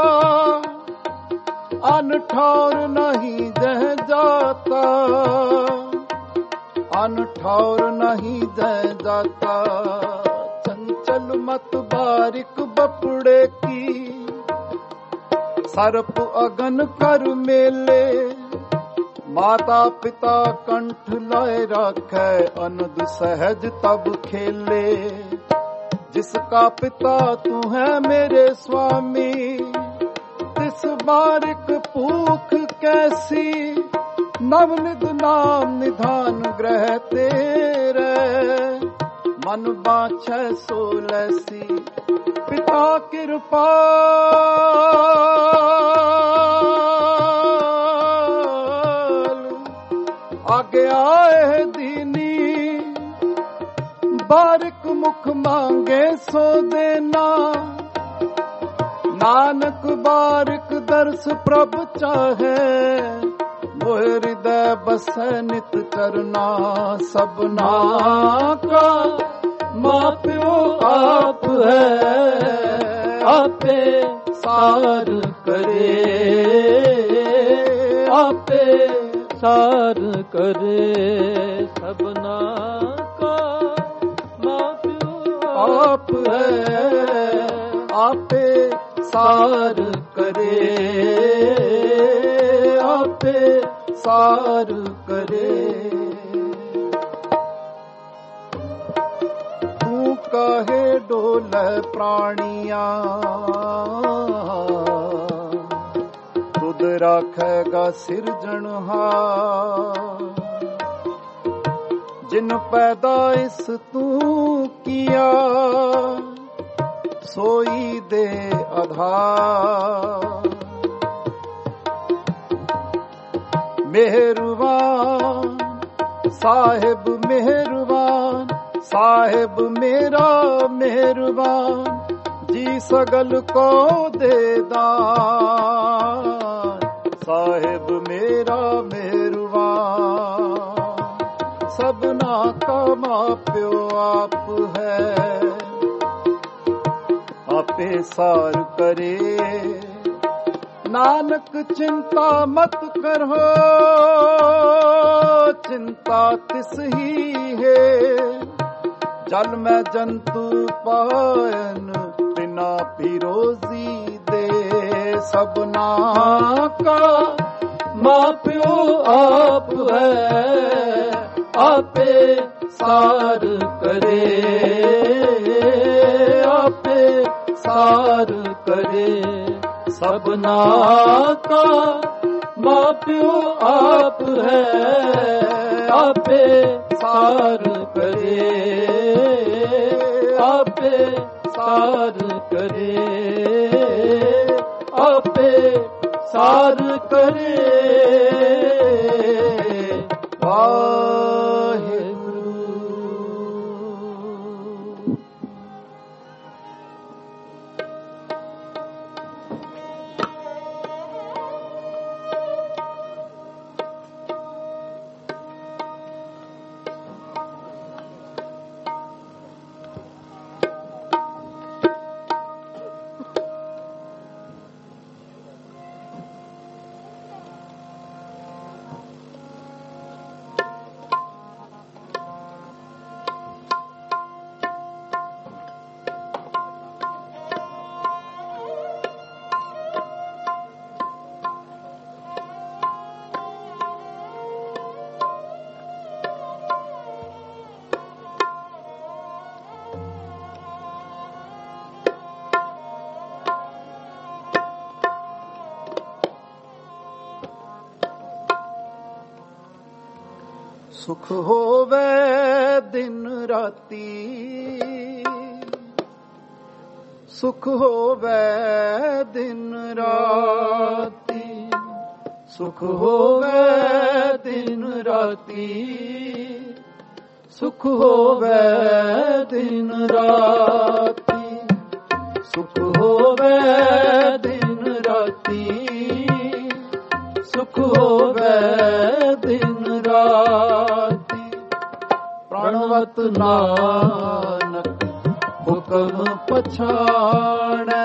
अन ठौर नहीं दह जाता, अन ठौर नहीं दह जाता। चंचल मत बारिक बपड़े की, सर्प अगन कर मेले। माता पिता कंठ लाए राखै, अनद सहज तब खेले। जिसका पिता तू है मेरे स्वामी, तिस बारिक भूख कैसी। नवनिध नाम निधान ग्रह तेरे, मन बाछै सो लैसी। पिता कृपा आगे आए दीनी, बारिक मुख मांगे सो देना। नानक बारिक दर्श प्रभ चाहे, मोह हृदय बसै नित करना। सबना का माँ प्यो आप है, आपे सार करे, आपे सार करे। सबना का माँ प्यो आप है, आपे सार करे, आपे सार करे। तू कहे डोले प्राणिया, तुद राखेगा सिरजनहार। जिन पैदाइश तू किया, सोई दे आधार। मेहरबान साहिब मेहरबान, साहिब मेरा मेहरबान। जी सगल को दे दान, साहिब मेरा मेहरबान। सबना का माँ प्यो आप है, आपे सार करे। नानक चिंता मत करो, चिंता तिस ही है। जल में जंतु पायन, बिना फिरोजी दे। सबना का माँ प्यो आप है, आपे सार करे, आपे सार करे। सबना का माँ प्यो आप है, आपे सार करे, आपे सार करे, आपे सार करे। सुख होवे दिन राती, सुख होवे दिन राती। सुख होवे दिन राती, सुख होवे दिन राती। सुख होवे दिन राती, सुख होवे दिन राती। प्रणवत नानक ਹੁਕਮ ਪਛਾਣੈ।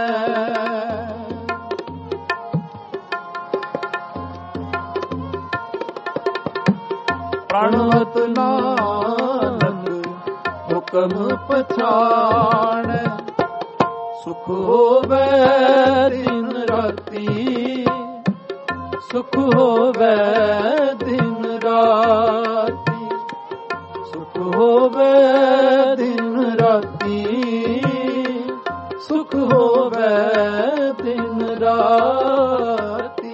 ਪ੍ਰਣਵਤ ਨਾਨਕ ਹੁਕਮ ਪਛਾਣੈ। ਸੁਖ ਹੋਵੇ ਦਿਨ ਰਾਤੀ, ਸੁਖ ਹੋਵੇ ਦਿਨ ਰਾਤੀ, ਸੁਖ ਹੋਵੇ ਦਿਨ ਰਾਤੀ, ਸੁਖ ਹੋਵੇ ਦਿਨ ਰਾਤੀ।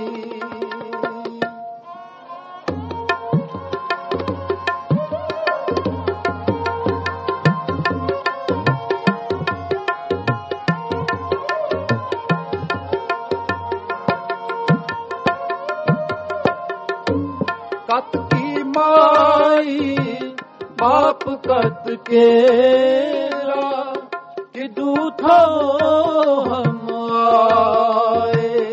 कत की माई बाप कत केरा, किदू थो हम आए।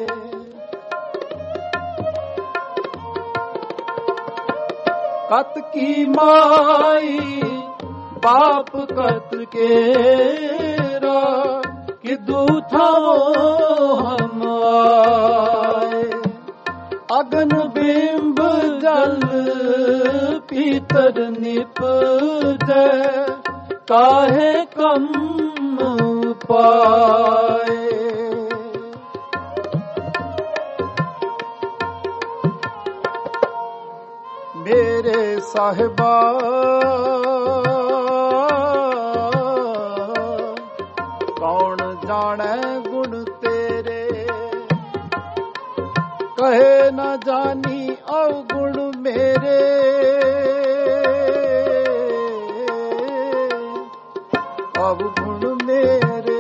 कत की माई बाप कत केरा, किदू थो हम आए। अगन बिंब जल पीतर निपजै, काहे कम पाए। मेरे साहिबा कौन जाने गुण तेरे, कहे न जानी अवगुण मेरे। अवगुण मेरे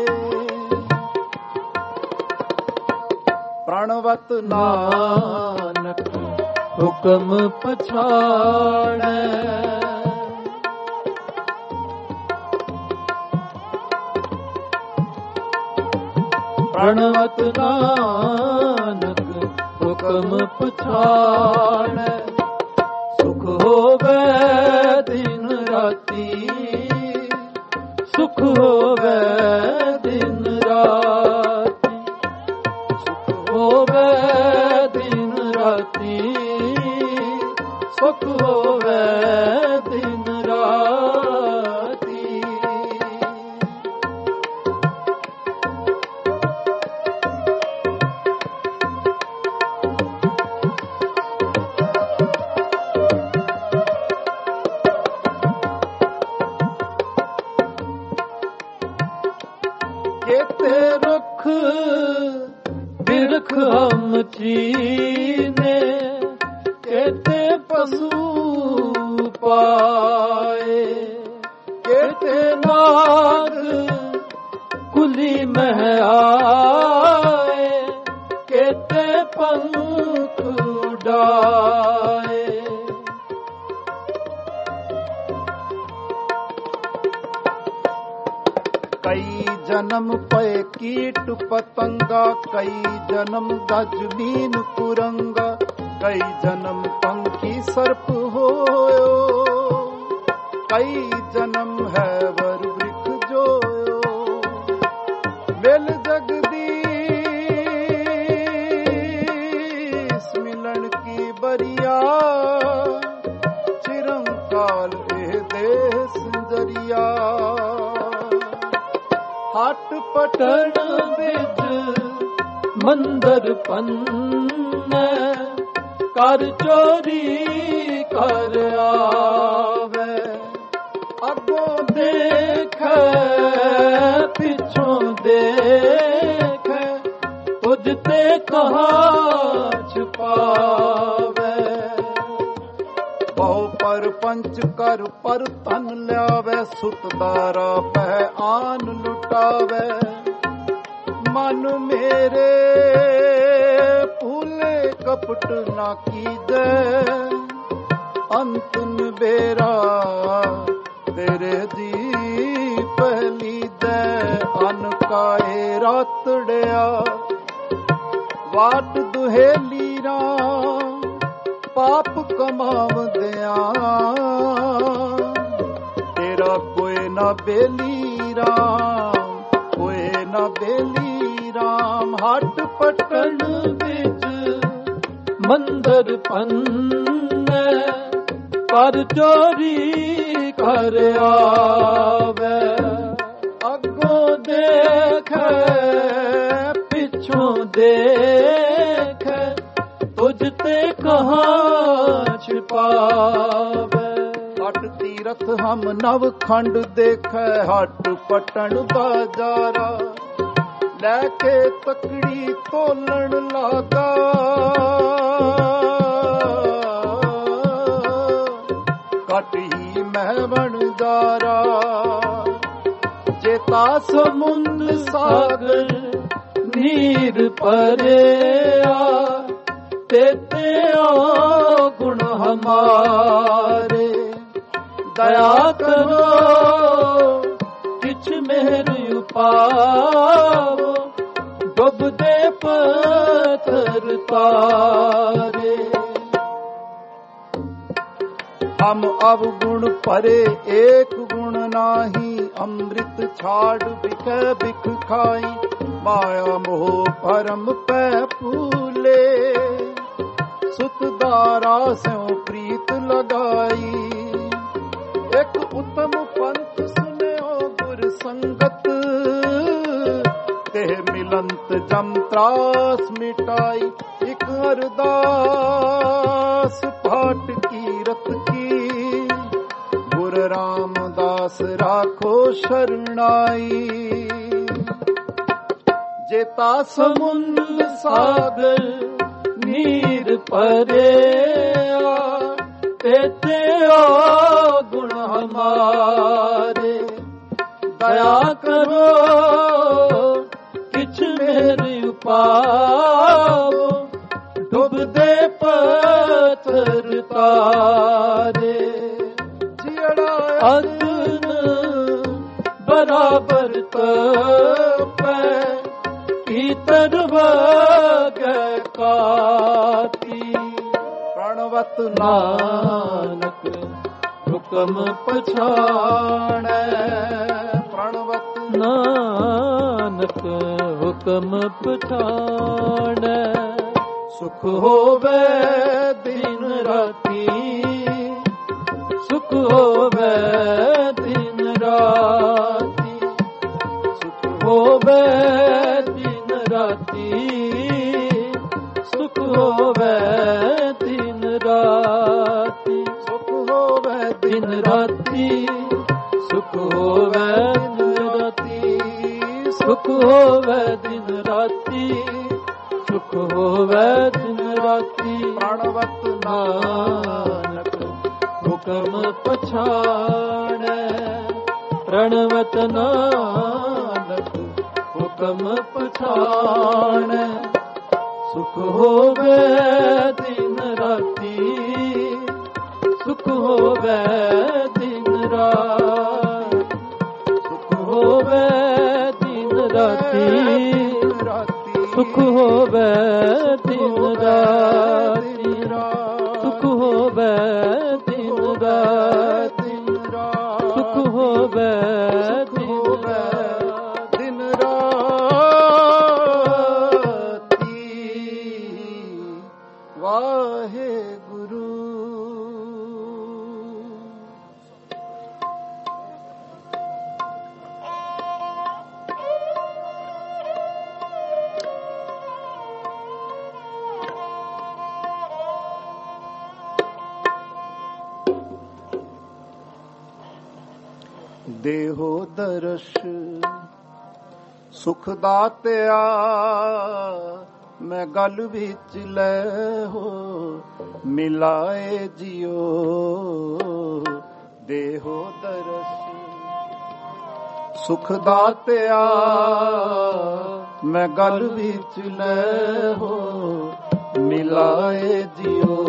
प्रणवत नानक हुक्म पछाणै। प्रणवत नानक हुक्म पछाणै। सुख होवे दिन राती, सुख होवे दिन राती, सुख होवे दिन राती, सुख होवे दिन राती। केते रुख बिरख हम चीने, केते पशु पाए। केते नाग कुली मह आए, केते पंख उड़ाए। कई जन्म पे कीट पतंगा, कई जन्म गज मीन कुरंगा, कई जन्म पंखी सर्प होयो, कई जन्म है वर वृक्ष जोयो। मिल जगदीश मिलन की बरिया, चिरंकाल ए देश जरिया। हाट पटन बिज मंदर पन्ने, कर चोरी कर आवे। अगों देखे पिछों देखे, तुझते कहाँ छुपावे। बहु पर पंच कर पर तन ल्यावे, सुतदारा पह आन लुटावे। मन मेरे भूले कपट ना कीजे, अंत बेरा तेरे जी पहली दे। अन काए रातड़िया वाट दुहेली रा, पाप कमावदिया तेरा कोई ना बेली ਰਾਮ ਹੋਏ ਨਾ ਬੇਲੀ ਰਾਮ। ਹੱਟ ਪਟਣ ਵਿੱਚ ਮੰਦਰ ਪੰਨੇ ਪਰ ਚੋਰੀ ਕਰ ਆਵੇ। ਅੱਗੋਂ ਦੇਖੇ ਪਿੱਛੋਂ ਦੇਖੇ ਤੁਝ ਤੇ ਕਹਾਂ ਛਿਪਾਵੇ। ਹਟ ਤੀਰਥ ਹਮ ਨਵ ਖੰਡ ਦੇਖੈ ਹਟ ਪਟਣ ਬਾਜ਼ਾਰਾ। ਲੈ ਕੇ ਤਕੜੀ ਤੋਲਣ ਲਾਗਾ ਘਟ ਹੀ ਮਹਿ ਬਣਦਾਰਾ। ਚੇਤਾ ਸਮੁੰਦ ਸਾਗਰ ਨੀਰ ਭਰਿਆ ਤੇਤੇ ਗੁਣ ਹਮਾਰੇ। ਦਇਆ ਕਰੋ ਕਿਛ ਮਿਹਰ ਉਪਾਵੋ ਡੁੱਬਦੇ ਪੱਥਰ ਤਾਰੇ। ਹਮ ਅਵਗੁਣ ਭਰੇ ਏਕ ਗੁਣ ਨਾਹੀ। ਅੰਮ੍ਰਿਤ ਛਾੜ ਬਿਖੈ ਬਿਖ ਖਾਈ। ਮਾਇਆ ਮੋਹ ਭਰਮ ਪੈ ਭੂਲੇ। ਸੁਤ ਦਾਰਾ ਸਿਉ ਪ੍ਰੀਤ ਲਗਾਈ। ਇੱਕ ਉਤਮ ਪੰਥ ਸੁਨਿਓ ਗੁਰ ਸੰਗਤ। ਤੇ ਮਿਲੰਤ ਜਮ ਤਰਾਸ ਮਿਟਾਈ। ਇੱਕ ਅਰਦਾਸ ਪਾਟ ਕੀਰਤ ਕੀ। ਗੁਰ ਰਾਮਦਾਸ ਰਾਖੋ ਸ਼ਰਣਾਈ। ਜੇਤਾ ਸਮੁੰਦ ਸਾਗਰ ਨੀਰ ਭਰਿਆ ਤੇਤੇ ਗੁਣ ਹਮਾਰੇ। ਦਇਆ ਕਰੋ ਕਿਛ ਮੇਰ ਉਪਾਵੋ ਡੁੱਬਦੇ ਪੱਥਰ ਤਾਰੇ। ਅਗਨ ਬਰਾਬਰ ਤਪੈ ਭੀਤਰ ਵਗੈ ਕਾਤੀ। ਪ੍ਰਣਵਤ ਨਾਨਕ ਹੁਕਮ ਪਛਾਣੈ। ਪ੍ਰਣਵਤ ਨਾਨਕ ਹੁਕਮ ਪਛਾਣੈ। ਸੁਖ ਹੋਵੇ ਦਿਨ ਰਾਤੀ ਸੁਖ ਹੋਵੇ ਦਿਨ ਰਾਤੀ। ਸੁਖ ਹੋਵੇ ਦਿਨ ਰਾਤੀ ਸੁਖ ਹੋਵੇ ਦਿਨ ਰਾਤੀ। ਸੁਖ ਹੋਵੇ ਦਿਨ ਰਾਤੀ ਸੁਖ ਹੋਵੇ ਦਿਨ ਰਾਤੀ। ਸੁਖ ਹੋਵੇ ਦਿਨ ਰਾਤੀ ਸੁਖ ਹੋਵੇ ਦਿਨ ਰਾਤੀ। ਪ੍ਰਣਵਤ ਨਾਨਕ ਹੁਕਮ ਪਛਾਣੈ। ਪ੍ਰਣਵਤ ਨਾਨਕ ਹੁਕਮ ਪਛਾਣੈ। ਸੁਖ ਹੋਵੇ ਦਿਨ ਰਾਤੀ ਸੁਖ ਹੋਵੇ ਦਿਨ ਰਾਤੀ। ਸੁਖ ਹੋਵੇ ਦਿਨ ਰਾਤੀ ਸੁਖ ਹੋਵੇ ਦਿਨ ਰਾਤੀ। ਸੁਖ ਹੋਵੇ ਦਿਨ ਰਾਤੀ ਸੁਖ ਹੋਵੇ ਦਿਨ ਰਾਤੀ। ਵਾਹਿਗੁਰੂ। ਦੇਹੋ ਦਰਸ਼ ਸੁਖ ਦਾਤਿਆ। ਮੈਂ ਗਲ ਵਿੱਚ ਲੈ ਹੋ ਮਿਲਾਏ ਜਿਉ। ਦੇਹੋ ਦਰਸ਼ ਸੁਖ ਦਾਤਿਆ। ਮੈਂ ਗਲ ਵਿੱਚ ਲੈ ਹੋ ਮਿਲਾਏ ਜਿਉ।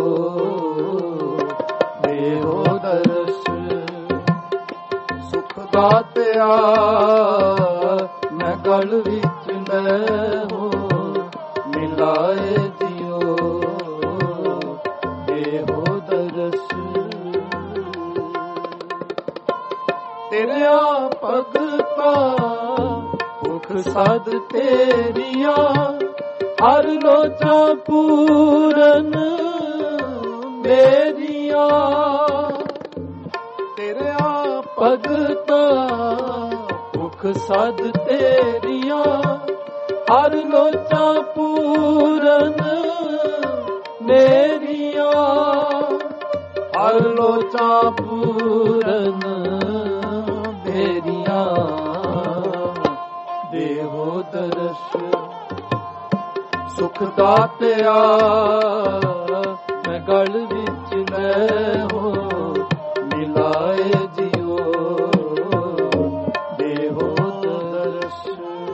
ਦੇਹੋ ਦਰਸ਼ ਸੁਖ ਦਾਤਿਆ। ਮੈਂ ਗਲ ਵਿੱਚ ਲੈ ਹੋ ਮਿਲਾਏ ਜਿਉ। ਦੇਹੋ ਦਰਸ਼ ਤੇਰਿਆਂ ਭਗਤਾਂ ਸਦ ਤੇਰੀਆਂ ਹਰ ਲੋਚਾਂ ਪੂਰਨ ਮੇਰੀਆਂ। ਤੇਰਿਆ ਭਗਤਾਂ ਮੁਖ ਸਦ ਤੇਰੀਆਂ ਹਰ ਲੋਚਾਂ ਪੂਰਨ ਮੇਰੀਆਂ। ਹਰ ਲੋਚਾਂ ਪੂਰਨ ਮੇਰੀਆਂ। ਦੇਹੋ ਦਰਸ ਸੁਖ ਦਾਤਿਆ ਮੈਂ ਗਲ ਵਿੱਚ ਲੈ ਹੋ ਮਿਲਾਏ ਜਿਉ ਦੇਹੋ ਦਰਸ।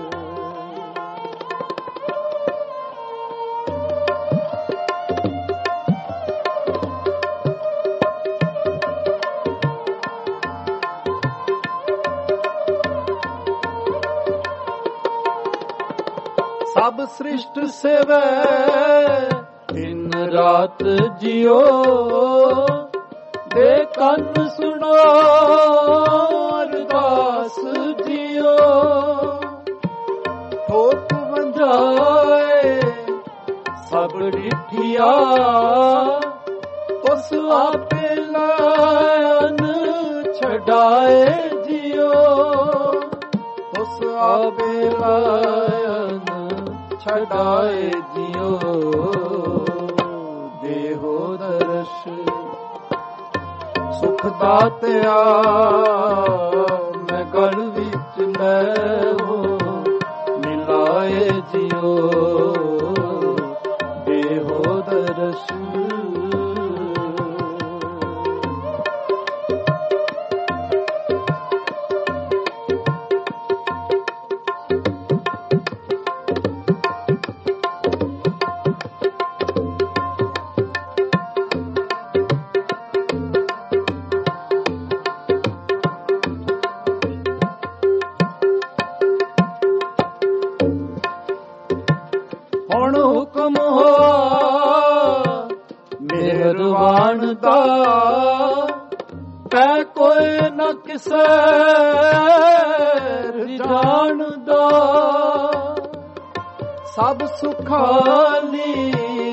ਸਭ ਸ੍ਰਿਸ਼ਟ ਸੇਵੈ ਦਿਨ ਰਾਤ ਜਿਉ ਦੇ ਕੰਨ ਸੁਣੋ ਅਰਦਾਸ ਜਿਉ। ਠੋਕ ਵੰਜਾਏ ਸਭ ਡਿਠਿਆ ਉਸ ਆਪੇ ਲਾਇਨ ਛਡਾਏ ਜਿਉ। ਉਸ ਆਪੇ ਲਾਇਨ ਛਡਾਏ ਜਿਉ ਦੇਹੋ ਦਰਸ ਸੁਖ ਦਾਤਿਆ ਮੈਂ ਗਲ ਵਿੱਚ ਲੈ ਹੋ ਮਿਲਾਏ ਜਿਉ ਦੇਹੋ ਦਰਸ। ਹੁਣ ਹੁਕਮ ਹੋਆ ਮਿਹਰਬਾਨ ਦਾ ਪੈ ਕੋਈ ਨ ਕਿਸੇ ਜਾਣਦਾ। ਸਭ ਸੁਖਾਲੀ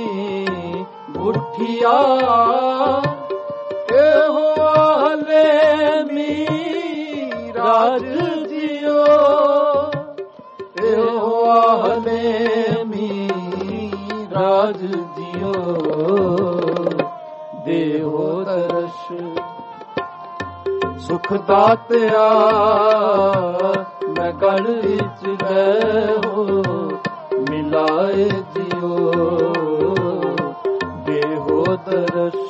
ਗੁਠੀਆ ਇਹੋ ਹਲੇ ਮੀ ਰਾਜ ਜਿਉ। ਇਹੋ ਹਲੇ ਮੀ ਰਾਜ ਜਿਉ ਦੇਹੋ ਦਰਸ ਸੁਖ ਦਾਤਿਆ ਮੈਂ ਗਲ ਵਿੱਚ ਲੈ ਹੋ ਮਿਲਾਏ ਜਿਉ ਦੇਹੋ ਦਰਸ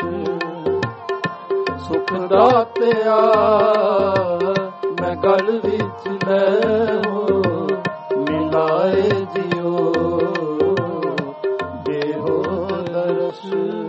ਸੁਖ ਦਾਤਿਆ ਮੈਂ ਗਲ ਵਿੱਚ ਲੈ ਹੋ ਮਿਲਾਏ ਜਿਉ ਦੇਹੋ ਦਰਸ।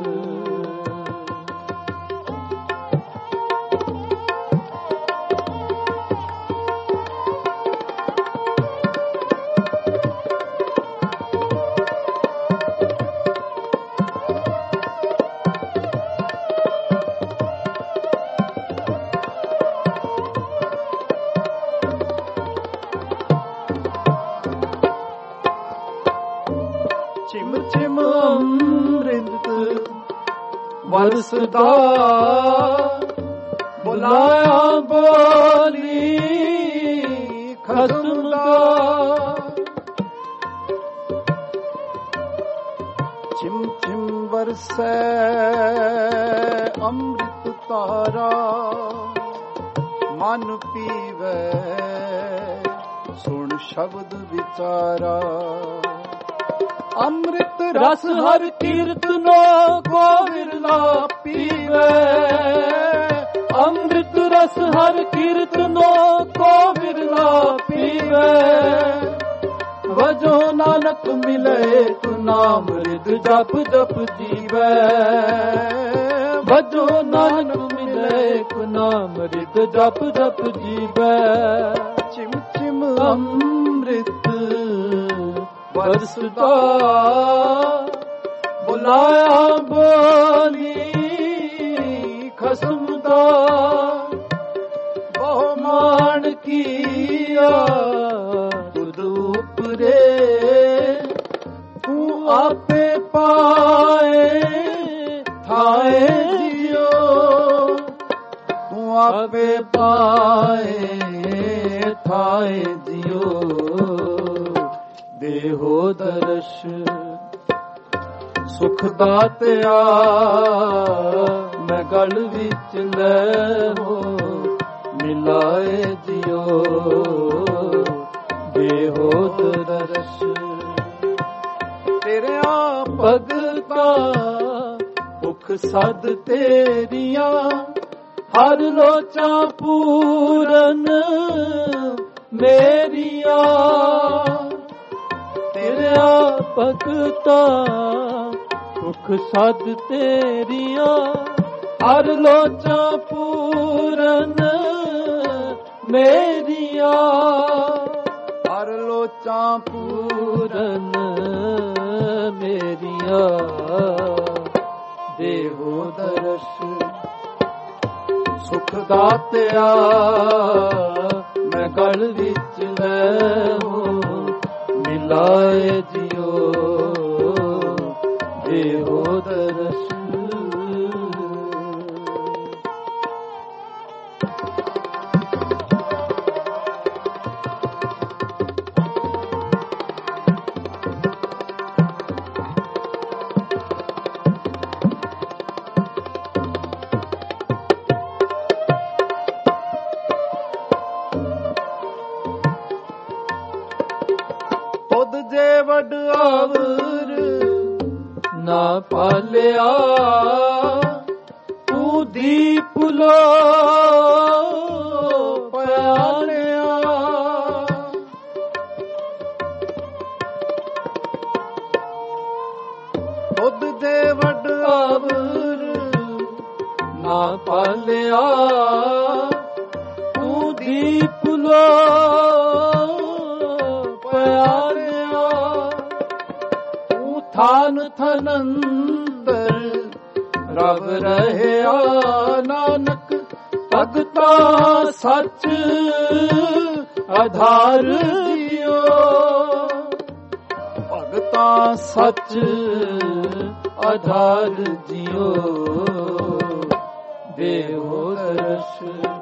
ਚਿਮ ਚਿਮ ਅੰਮ੍ਰਿਤ ਵਰਸਦਾ ਬੁਲਾਇਆ ਬੋਲੀ ਖਸਮ ਦਾ। ਚਿਮ ਚਿਮ ਵਰਸੈ ਅੰਮ੍ਰਿਤ ਤਾਰਾ ਮਨ ਪੀਵੈ ਸੁਣ ਸ਼ਬਦ ਵਿਚਾਰਾ। ਅੰਮ੍ਰਿਤ ਰਸ ਹਰ ਕੀਰਤਨੋ ਕੋ ਵਿਰਲਾ ਪੀਵੇ। ਅੰਮ੍ਰਿਤ ਰਸ ਹਰ ਕੀਰਤਨੋ ਕੋ ਵਿਰਲਾ ਪੀਵੇ। ਵਜੋ ਨਾਨਕ ਮਿਲੇ ਤੂ ਨਾਮ ਰਿਦ ਜਪ ਜਪ ਜੀਵੈ। ਵਜੋ ਨਾਨਕ ਮਿਲੇ ਤੂ ਨਾਮ ਰਿਦ ਜਪ ਜਪ ਜੀਵੈ। ਚਿਮ ਚਿਮ ਅੰਮ੍ਰਿਤ ਵਰਸਦਾ ਬੁਲਾਇਆ ਬੋਲੀ ਖਸਮ ਦਾ। ਬਹੁ ਮਾਨ ਕੀਆ ਤੁਧ ਆਪੇ ਪਾਏ ਥਾਏ ਜਿਉ, ਤੂੰ ਆਪੇ ਪਾਏ ਥਾਏ ਜਿਉ। ਦੇਹੋ ਦਰਸ਼ ਸੁਖ ਦਾਤਿਆ ਮੈਂ ਗਲ ਵਿੱਚ ਲੈ ਹੋ ਮਿਲਾਏ ਜਿਉ। ਦੇਹੋ ਦਰਸ਼ ਤੇਰਿਆਂ ਭਗਤਾ ਭੁਖ ਸਦ ਤੇਰੀਆਂ, ਹਰ ਲੋਚਾਂ ਪੂਰਨ ਮੇਰੀਆਂ। ਤੇਰਿਆ ਭਗਤਾ ਭੁਖ ਸਦ ਤੇਰੀਆਂ, ਹਰ ਲੋਚਾਂ ਪੂਰਨ ਮੇਰੀਆਂ। ਹਰ ਲੋਚਾਂ ਪੂਰਨ ਮੇਰੀਆਂ। ਦੇਹੋ ਦਰਸ਼ ਸੁਖ ਦਾਤਿਆ ਮੈਂ ਗਲ ਵਿੱਚ ਲੈ ਹੋ ਮਿਲਾਏ ਜਿਉ। ਦੇਹੋ ਦਰਸ਼ ਤੁਧ ਜੇ ਵਡਾਵਰ ਨਾ ਪਾਲਿਆ, ਤੂੰ ਦੀਪ ਲੋ ਪਿਆਲਿਆ। ਤੁਧ ਜੇ ਵਡਾਵਰ ਨਾ ਪਾਲਿਆ, ਤੂੰ ਦੀਪ ਲੋ ਪਿਆਲਿਆ। ਤੂੰ ਥਾਨ ਥਨੰਦਰ ਰਬ ਰਹਿਆ, ਨਾਨਕ ਭਗਤਾ ਸੱਚ ਆਧਾਰ ਜਿਉ। ਭਗਤਾ ਸੱਚ ਆਧਾਰ ਜਿਉ। ਦੇਹੋ ਦਰਸ਼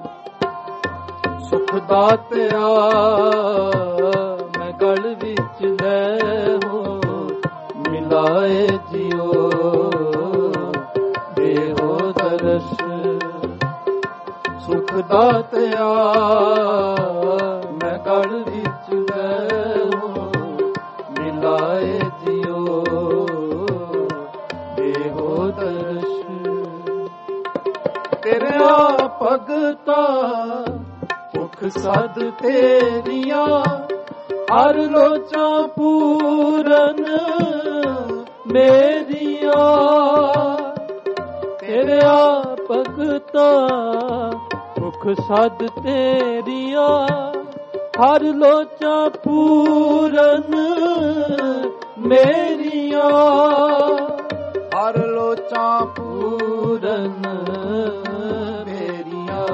ਸੁਖ ਦਾਤਿਆ ਮੈਂ ਗਲ ਵਿੱਚ ਲੈ ਹੋ ਮਿਲਾਏ ਜਿਉ। ਦੇਹੋ ਦਰਸ਼ ਸੁਖ ਦਾਤਿਆ ਮੈਂ ਗਲ ਵਿੱਚ ਲੈ ਹੋ ਮਿਲਾਏ ਜਿਉ। ਦੇਹੋ ਦਰਸ਼ ਤੇਰਿਆ ਭਗਤਾ ਭੁਖ ਸਦ ਤੇਰੀਆਂ, ਹਰ ਲੋਚਾਂ ਪੂਰਨ ਮੇਰੀਆਂ। ਤੇਰਿਆ ਭਗਤਾ ਭੁਖ ਸਦ ਤੇਰੀਆਂ, ਹਰ ਲੋਚਾਂ ਪੂਰਨ ਮੇਰੀਆਂ। ਹਰ ਲੋਚਾਂ ਪੂਰਨ ਮੇਰੀਆਂ।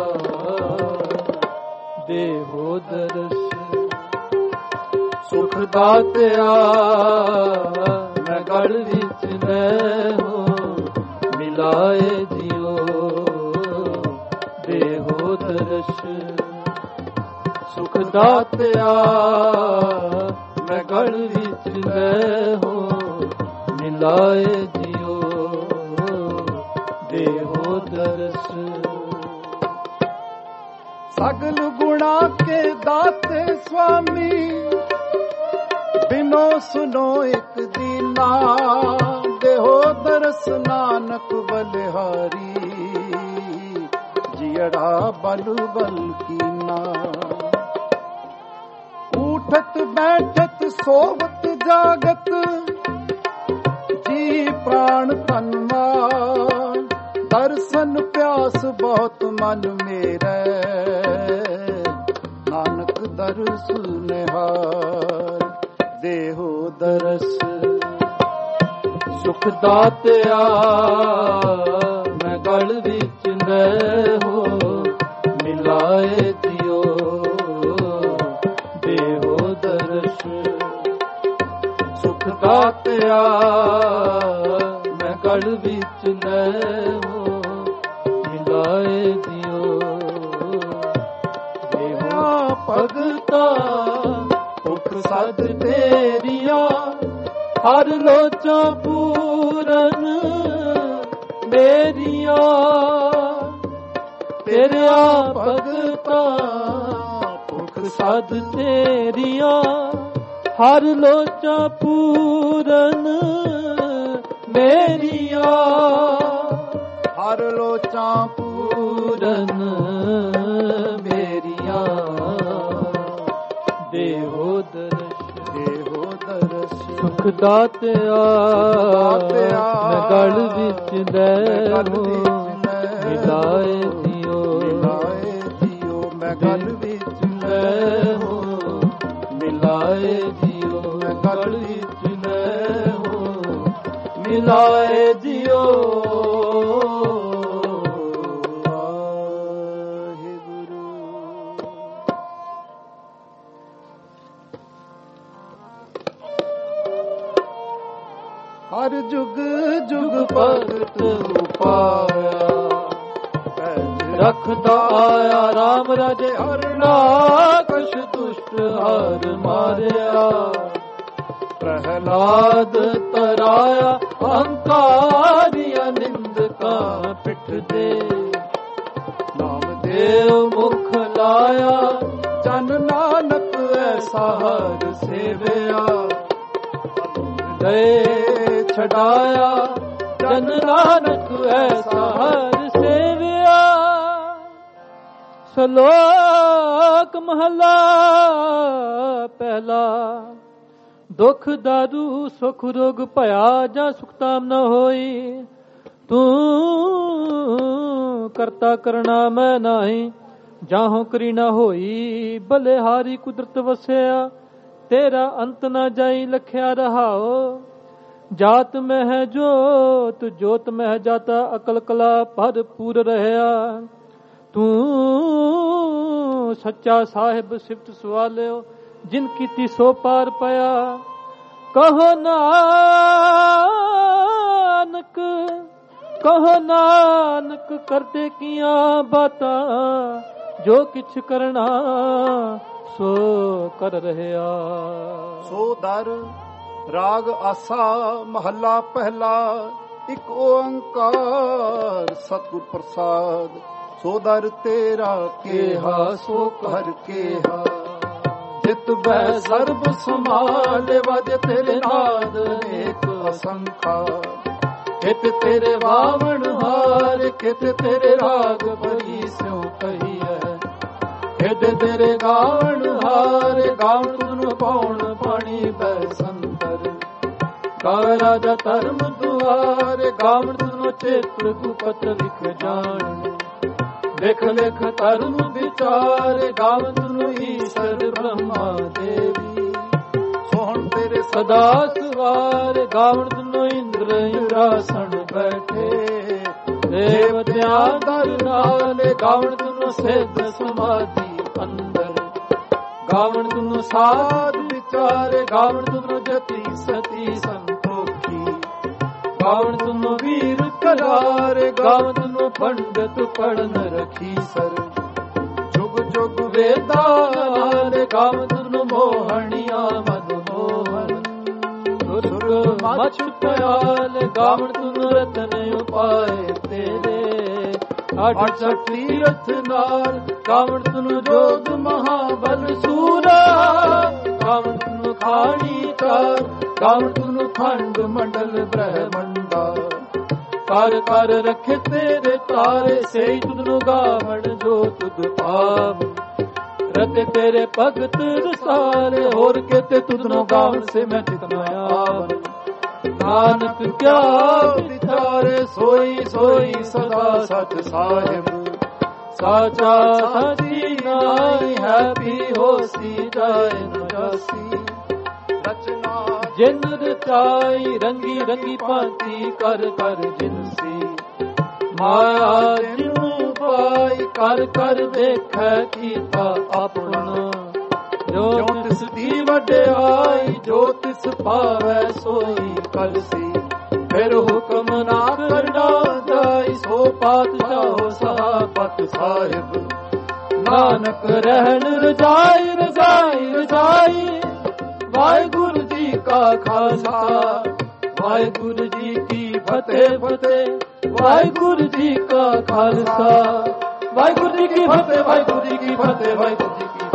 ਦੇਹੋ ਦਰਸ਼ ਸੁਖ ਦਾਤਿਆ ਮੈਂ ਗਲ ਵਿੱਚ ਲੈ ਹੋ ਮਿਲਾਏ ਜਿਉ। ਦੇਹੋ ਦਰਸ਼ ਸੁਖ ਦਾਤਿਆ ਮੈਂ ਗਲ ਵਿੱਚ ਲੈ ਹੋ ਮਿਲਾਏ ਜਿਉ। ਦੇਹੋ ਦਰਸ਼ ਸਗਲ ਗੁਣਾ ਕੇ ਦਾਤੇ ਸੁਆਮੀ, ਬਿਨੋ ਸੁਨੋ ਇੱਕ ਦੀਨਾ। ਦੇਹੋ ਦਰਸ ਨਾਨਕ ਬਲਿਹਾਰੀ, ਜਿਅੜਾ ਬਲ ਬਲ ਕੀਨਾ। ਊਠਤ ਬੈਠਤ ਸੋਵਤ ਜਾਗਤ, ਜੀ ਪ੍ਰਾਣ ਤਨ ਮਾਨ। ਦਰਸ਼ਨ ਪਿਆਸ ਬਹੁਤ ਮਨ ਮੇਰੇ, ਨਾਨਕ ਦਰਸ ਨਿਹਾਲ। ਦੇਹੋ ਦਰਸ ਸੁਖ ਦਾਤਿਆ ਮੈਂ ਗਲ ਵਿੱਚ ਲੈ ਹੋ ਮਿਲਾਏ ਜਿਉ। ਦੇਹੋ ਦਰਸ਼ ਸੁਖ ਦਾਤਿਆ ਮੈਂ ਗਲ ਵਿੱਚ ਲੈ ਮਿਲਾਏ ਦਿਓ। ਦੇਵਾ ਭਗਤਾ ਭੁਖ ਸਦ ਤੇਰੀਆਂ ਹਰ ਲੋਚਾਂ ਪੂਰਨ ਮੇਰੀਆਂ। ਤੇਰਿਆ ਭਗਤਾ ਭੁਖ ਸਦ ਤੇਰੀਆਂ ਹਰ ਲੋਚਾਂ ਪੂਰਨ ਮੇਰੀਆਂ। ਹਰ ਲੋਚਾਂ ਪੂਰਨ ਮੇਰੀਆਂ। ਦੇਹੋ ਦਰਸ਼ ਸੁਖ ਦਾਤਿਆ ਮੈਂ ਗਲ ਵਿੱਚ ਲੈ ਮਿਲਾਏ ਦਿਓ। ਮੈਂ ਗਲ ਵਿੱਚ ਲੈ ਮਿਲਾਏ ਦਿਓ। ਮੈਂ ਗਲ ਵਿੱਚ ਲੈ ਮਿਲਾਏ ਦਿਓ। ਹਰ ਜੁਗ ਜੁਗ ਭਗਤ ਉਪਾਇਆ ਰਖਦਾ ਆਇਆ ਰਾਮ ਰਾਜੇ ਹਰਨਾਕਸ਼ ਦੁਸ਼ਟ ਹਰ ਮਾਰਿਆ। ਪ੍ਰਹਲਾਦ ਤਰਾਇਆ ਅਹੰਕਾਰੀਆਂ ਨਿੰਦਕਾਂ ਪਿੱਠ ਦੇ। ਨਾਮਦੇਵ ਮੁਖ ਲਾਇਆ ਜਨ ਨਾਨਕ ਐਸਾ ਹਰ ਸੇਵਿਆ। ਦੇ ਛਡਾਇਆ ਜਨ ਨਾਨਕ ਐਸਾ ਹਰ ਸੇਵਿਆ। ਸ਼ਲੋਕ ਮਹਲਾ ਪਹਿਲਾ। ਦੁਖ ਦਾਰੂ ਸੁਖ ਰੋਗ ਭਇਆ ਜਾਂ ਸੁਖਤਾਮ ਨ ਹੋਈ। ਤੂੰ ਕਰਤਾ ਕਰਣਾ ਮੈਂ ਨਾਹੀ ਜਾਹੋ ਕਰੀ ਨ ਹੋਈ। ਬਲਿਹਾਰੀ ਕੁਦਰਤ ਵਸਿਆ ਤੇਰਾ ਅੰਤ ਨਾ ਜਾਈ ਲਖਿਆ ਰਹਾਓ। ਜਾਤ ਮਹਿ ਜੋਤ ਜੋਤ ਮਹਿ ਜਾਤਾ ਅਕਲ ਕਲਾ ਭਰਪੂਰ ਰਹਿਆ। ਤੂੰ ਸੱਚਾ ਸਾਹਿਬ ਸਿਫਤ ਸਵਾਲਿਓ ਜਿਨ ਕੀਤੀ ਸੋ ਪਾਰ ਪਿਆ। ਕਹੋ ਨਾਨਕ ਕਰਦੇ ਕੀਆਂ ਬਾਤਾਂ ਜੋ ਕਿਛ ਕਰਨਾ ਸੋ ਕਰ ਰਹਿਆ। ਸੋ ਦਰ ਰਾਗ ਆਸਾ ਮਹੱਲਾ ਪਹਿਲਾ। ਇੱਕ ਓੰਕਾਰ ਸਤਿਗੁਰ ਪ੍ਰਸਾਦ। ਸੋ ਦਰ ਤੇਰਾ ਕੇਹਾ ਸੋ ਕਰ ਕੇਹਾ। ਜਿਤ ਬੈ ਸਰਬ ਸਮਾਲ ਵਜ ਤੇਰੇ ਨਾਦ ਅਨੇਕ ਅਸੰਖਾ। ਕਿਤ ਤੇਰੇ ਵਾਵਣ ਹਾਰ ਕਿਤ ਤੇਰੇ ਰਾਗ ਬੜੀ ਸਿਉ ਕਹੀ ਹੈ। ਕਿਤ ਤੇਰੇ ਗਾਵਣ ਹਾਰ ਗਾਵਣ ਤੁਨ ਪਾਉਣ ਪਾਣੀ ਬੈ ਸੰਤਰ। ਗਾਵੇ ਰਾਜਾ ਧਰਮ ਦੁਆਰ ਗਾਵਣ ਤੁਨ ਚੇਤਰ ਗੁਪਤ ਲਿਖ ਜਾਣ। ਲਿਖ ਲਿਖ ਧਰਮ ਵਿਚਾਰ ਗਾਵਣ ਤੁਨ ਈਸ਼ਰ ਬ੍ਰਹਮਾ ਦੇਵੀ। ਸੋਹਣ ਤੇਰੇ ਸਦਾ ਸਵਾਰ ਗਾਵਣ ਤੁਨ ਇੰਦਰ ਇੰਦਰਾਸਣ ਬੈਠੇ। ਦੇਵਤਿਆਂ ਦਰ ਨਾਲ ਗਾਵਣ ਤੁਨ ਸਿੱਧ ਸਮਾਧੀ ਅੰਦਰ। ਗਾਵਣ ਤੁਨ ਸਾਧ ਵਿਚਾਰ ਗਾਵਣ ਤੁਨ ਜਤੀ ਸਤੀ ਸੰਤੋਖੀ। ਗਾਵਣ ਤੁਨ ਵੀਰ ਕਰਾਰ ਗਾਵਣ ਤੁਨ ਪੰਡਤ ਪੜਨ ਰਖੀ ਸਰ। ਜੁਗ ਜੁਗ ਵੇਦਾਂ ਨਾਲ ਗਾਵਣ ਤੁਨ ਮੋਹਣੀਆਂ ਮਦ ਮੋਹਨ। ਸੁਰ ਮਛ ਪਿਆਲ ਗਾਵਣ ਤੁਨ ਰਤਨ ਉਪਾਏ ਤੇਰੇ। ਅੱਠ ਤੀਰਥ ਨਾਲ ਗਾਵਣ ਤੁਨ ਜੋਗ ਮਹਾਬਲ ਸੂਰਾ। ਗਾਵਣ ਤੁਨ ਖਾਣੀ ਤਾਰ ਗਾਵਣ ਤੁਨ ਖੰਡ ਮੰਡਲ ਬ੍ਰਹਮੰਡਾ। ਕਰ ਕਰ ਰਖੇ ਤੇਰੇ ਤਾਰੇ ਸਹੀ ਤੁਧ ਨੂੰ ਗਾਵਣ ਜੋ ਤੁਧ ਪਾਵ। ਰਤੇ ਤੇਰੇ ਭਗਤ ਰਸਾਲੇ ਹੋਰ ਕਿਤੇ ਤੁਧ ਨੂੰ ਗਾਵਣ ਸੇ ਮੈਂ ਚਿਤਨਾ ਆਵਨ। ਨਾਨਕ ਕਿਆ ਵਿਚਾਰੇ ਸੋਈ ਸੋਈ ਸਦਾ ਸਚ ਸਾਹਿਬ। ਸਾਚਾ ਸਾਚੀ ਨਾਈ ਹੈ ਵੀ ਹੋਸੀ ਜਾਏ ਨ ਜਾਸੀ। ਰਚਨਾ ਜਿਨ ਰਚਾਈ ਰੰਗੀ ਰੰਗੀ ਭਾਂਤੀ ਕਰ ਕਰ ਜਿਨਸੀ। ਮਾਇਆ ਜਿਨੂੰ ਪਾਈ ਕਰ ਕਰ ਦੇਖੈ ਕੀਤਾ ਆਪਣਾ। ਜੋ ਤਿਸ ਦੀ ਵਡਿਆਈ, ਜੋ ਤਿਸ ਪਾਵੈ ਸੋਈ ਕਲਸੀ। ਫਿਰ ਹੁਕਮ ਨਾ ਕਰਨਾ ਜਾਈ, ਸੋ ਪਾਤਸ਼ਾਹ ਸਹਾਪਤ ਸਾਹਿਬ। ਨਾਨਕ ਰਹਿਣ ਰਜਾਈ ਰਜਾਈ ਰਜਾਈ। ਵਾਹਿਗੁਰੂ ਜੀ ਕਾ ਖਾਲਸਾ, ਵਾਹਿਗੁਰੂ ਜੀ ਕੀ ਫਤਿਹ ਫਤਿਹ। ਵਾਹਿਗੁਰੂ ਜੀ ਕਾ ਖਾਲਸਾ, ਵਾਹਿਗੁਰੂ ਜੀ ਕੀ ਫਤਿਹ, ਵਾਹਿਗੁਰੂ ਜੀ ਕੀ ਫਤਿਹ, ਵਾਹਿਗੁਰੂ ਜੀ ਕੀ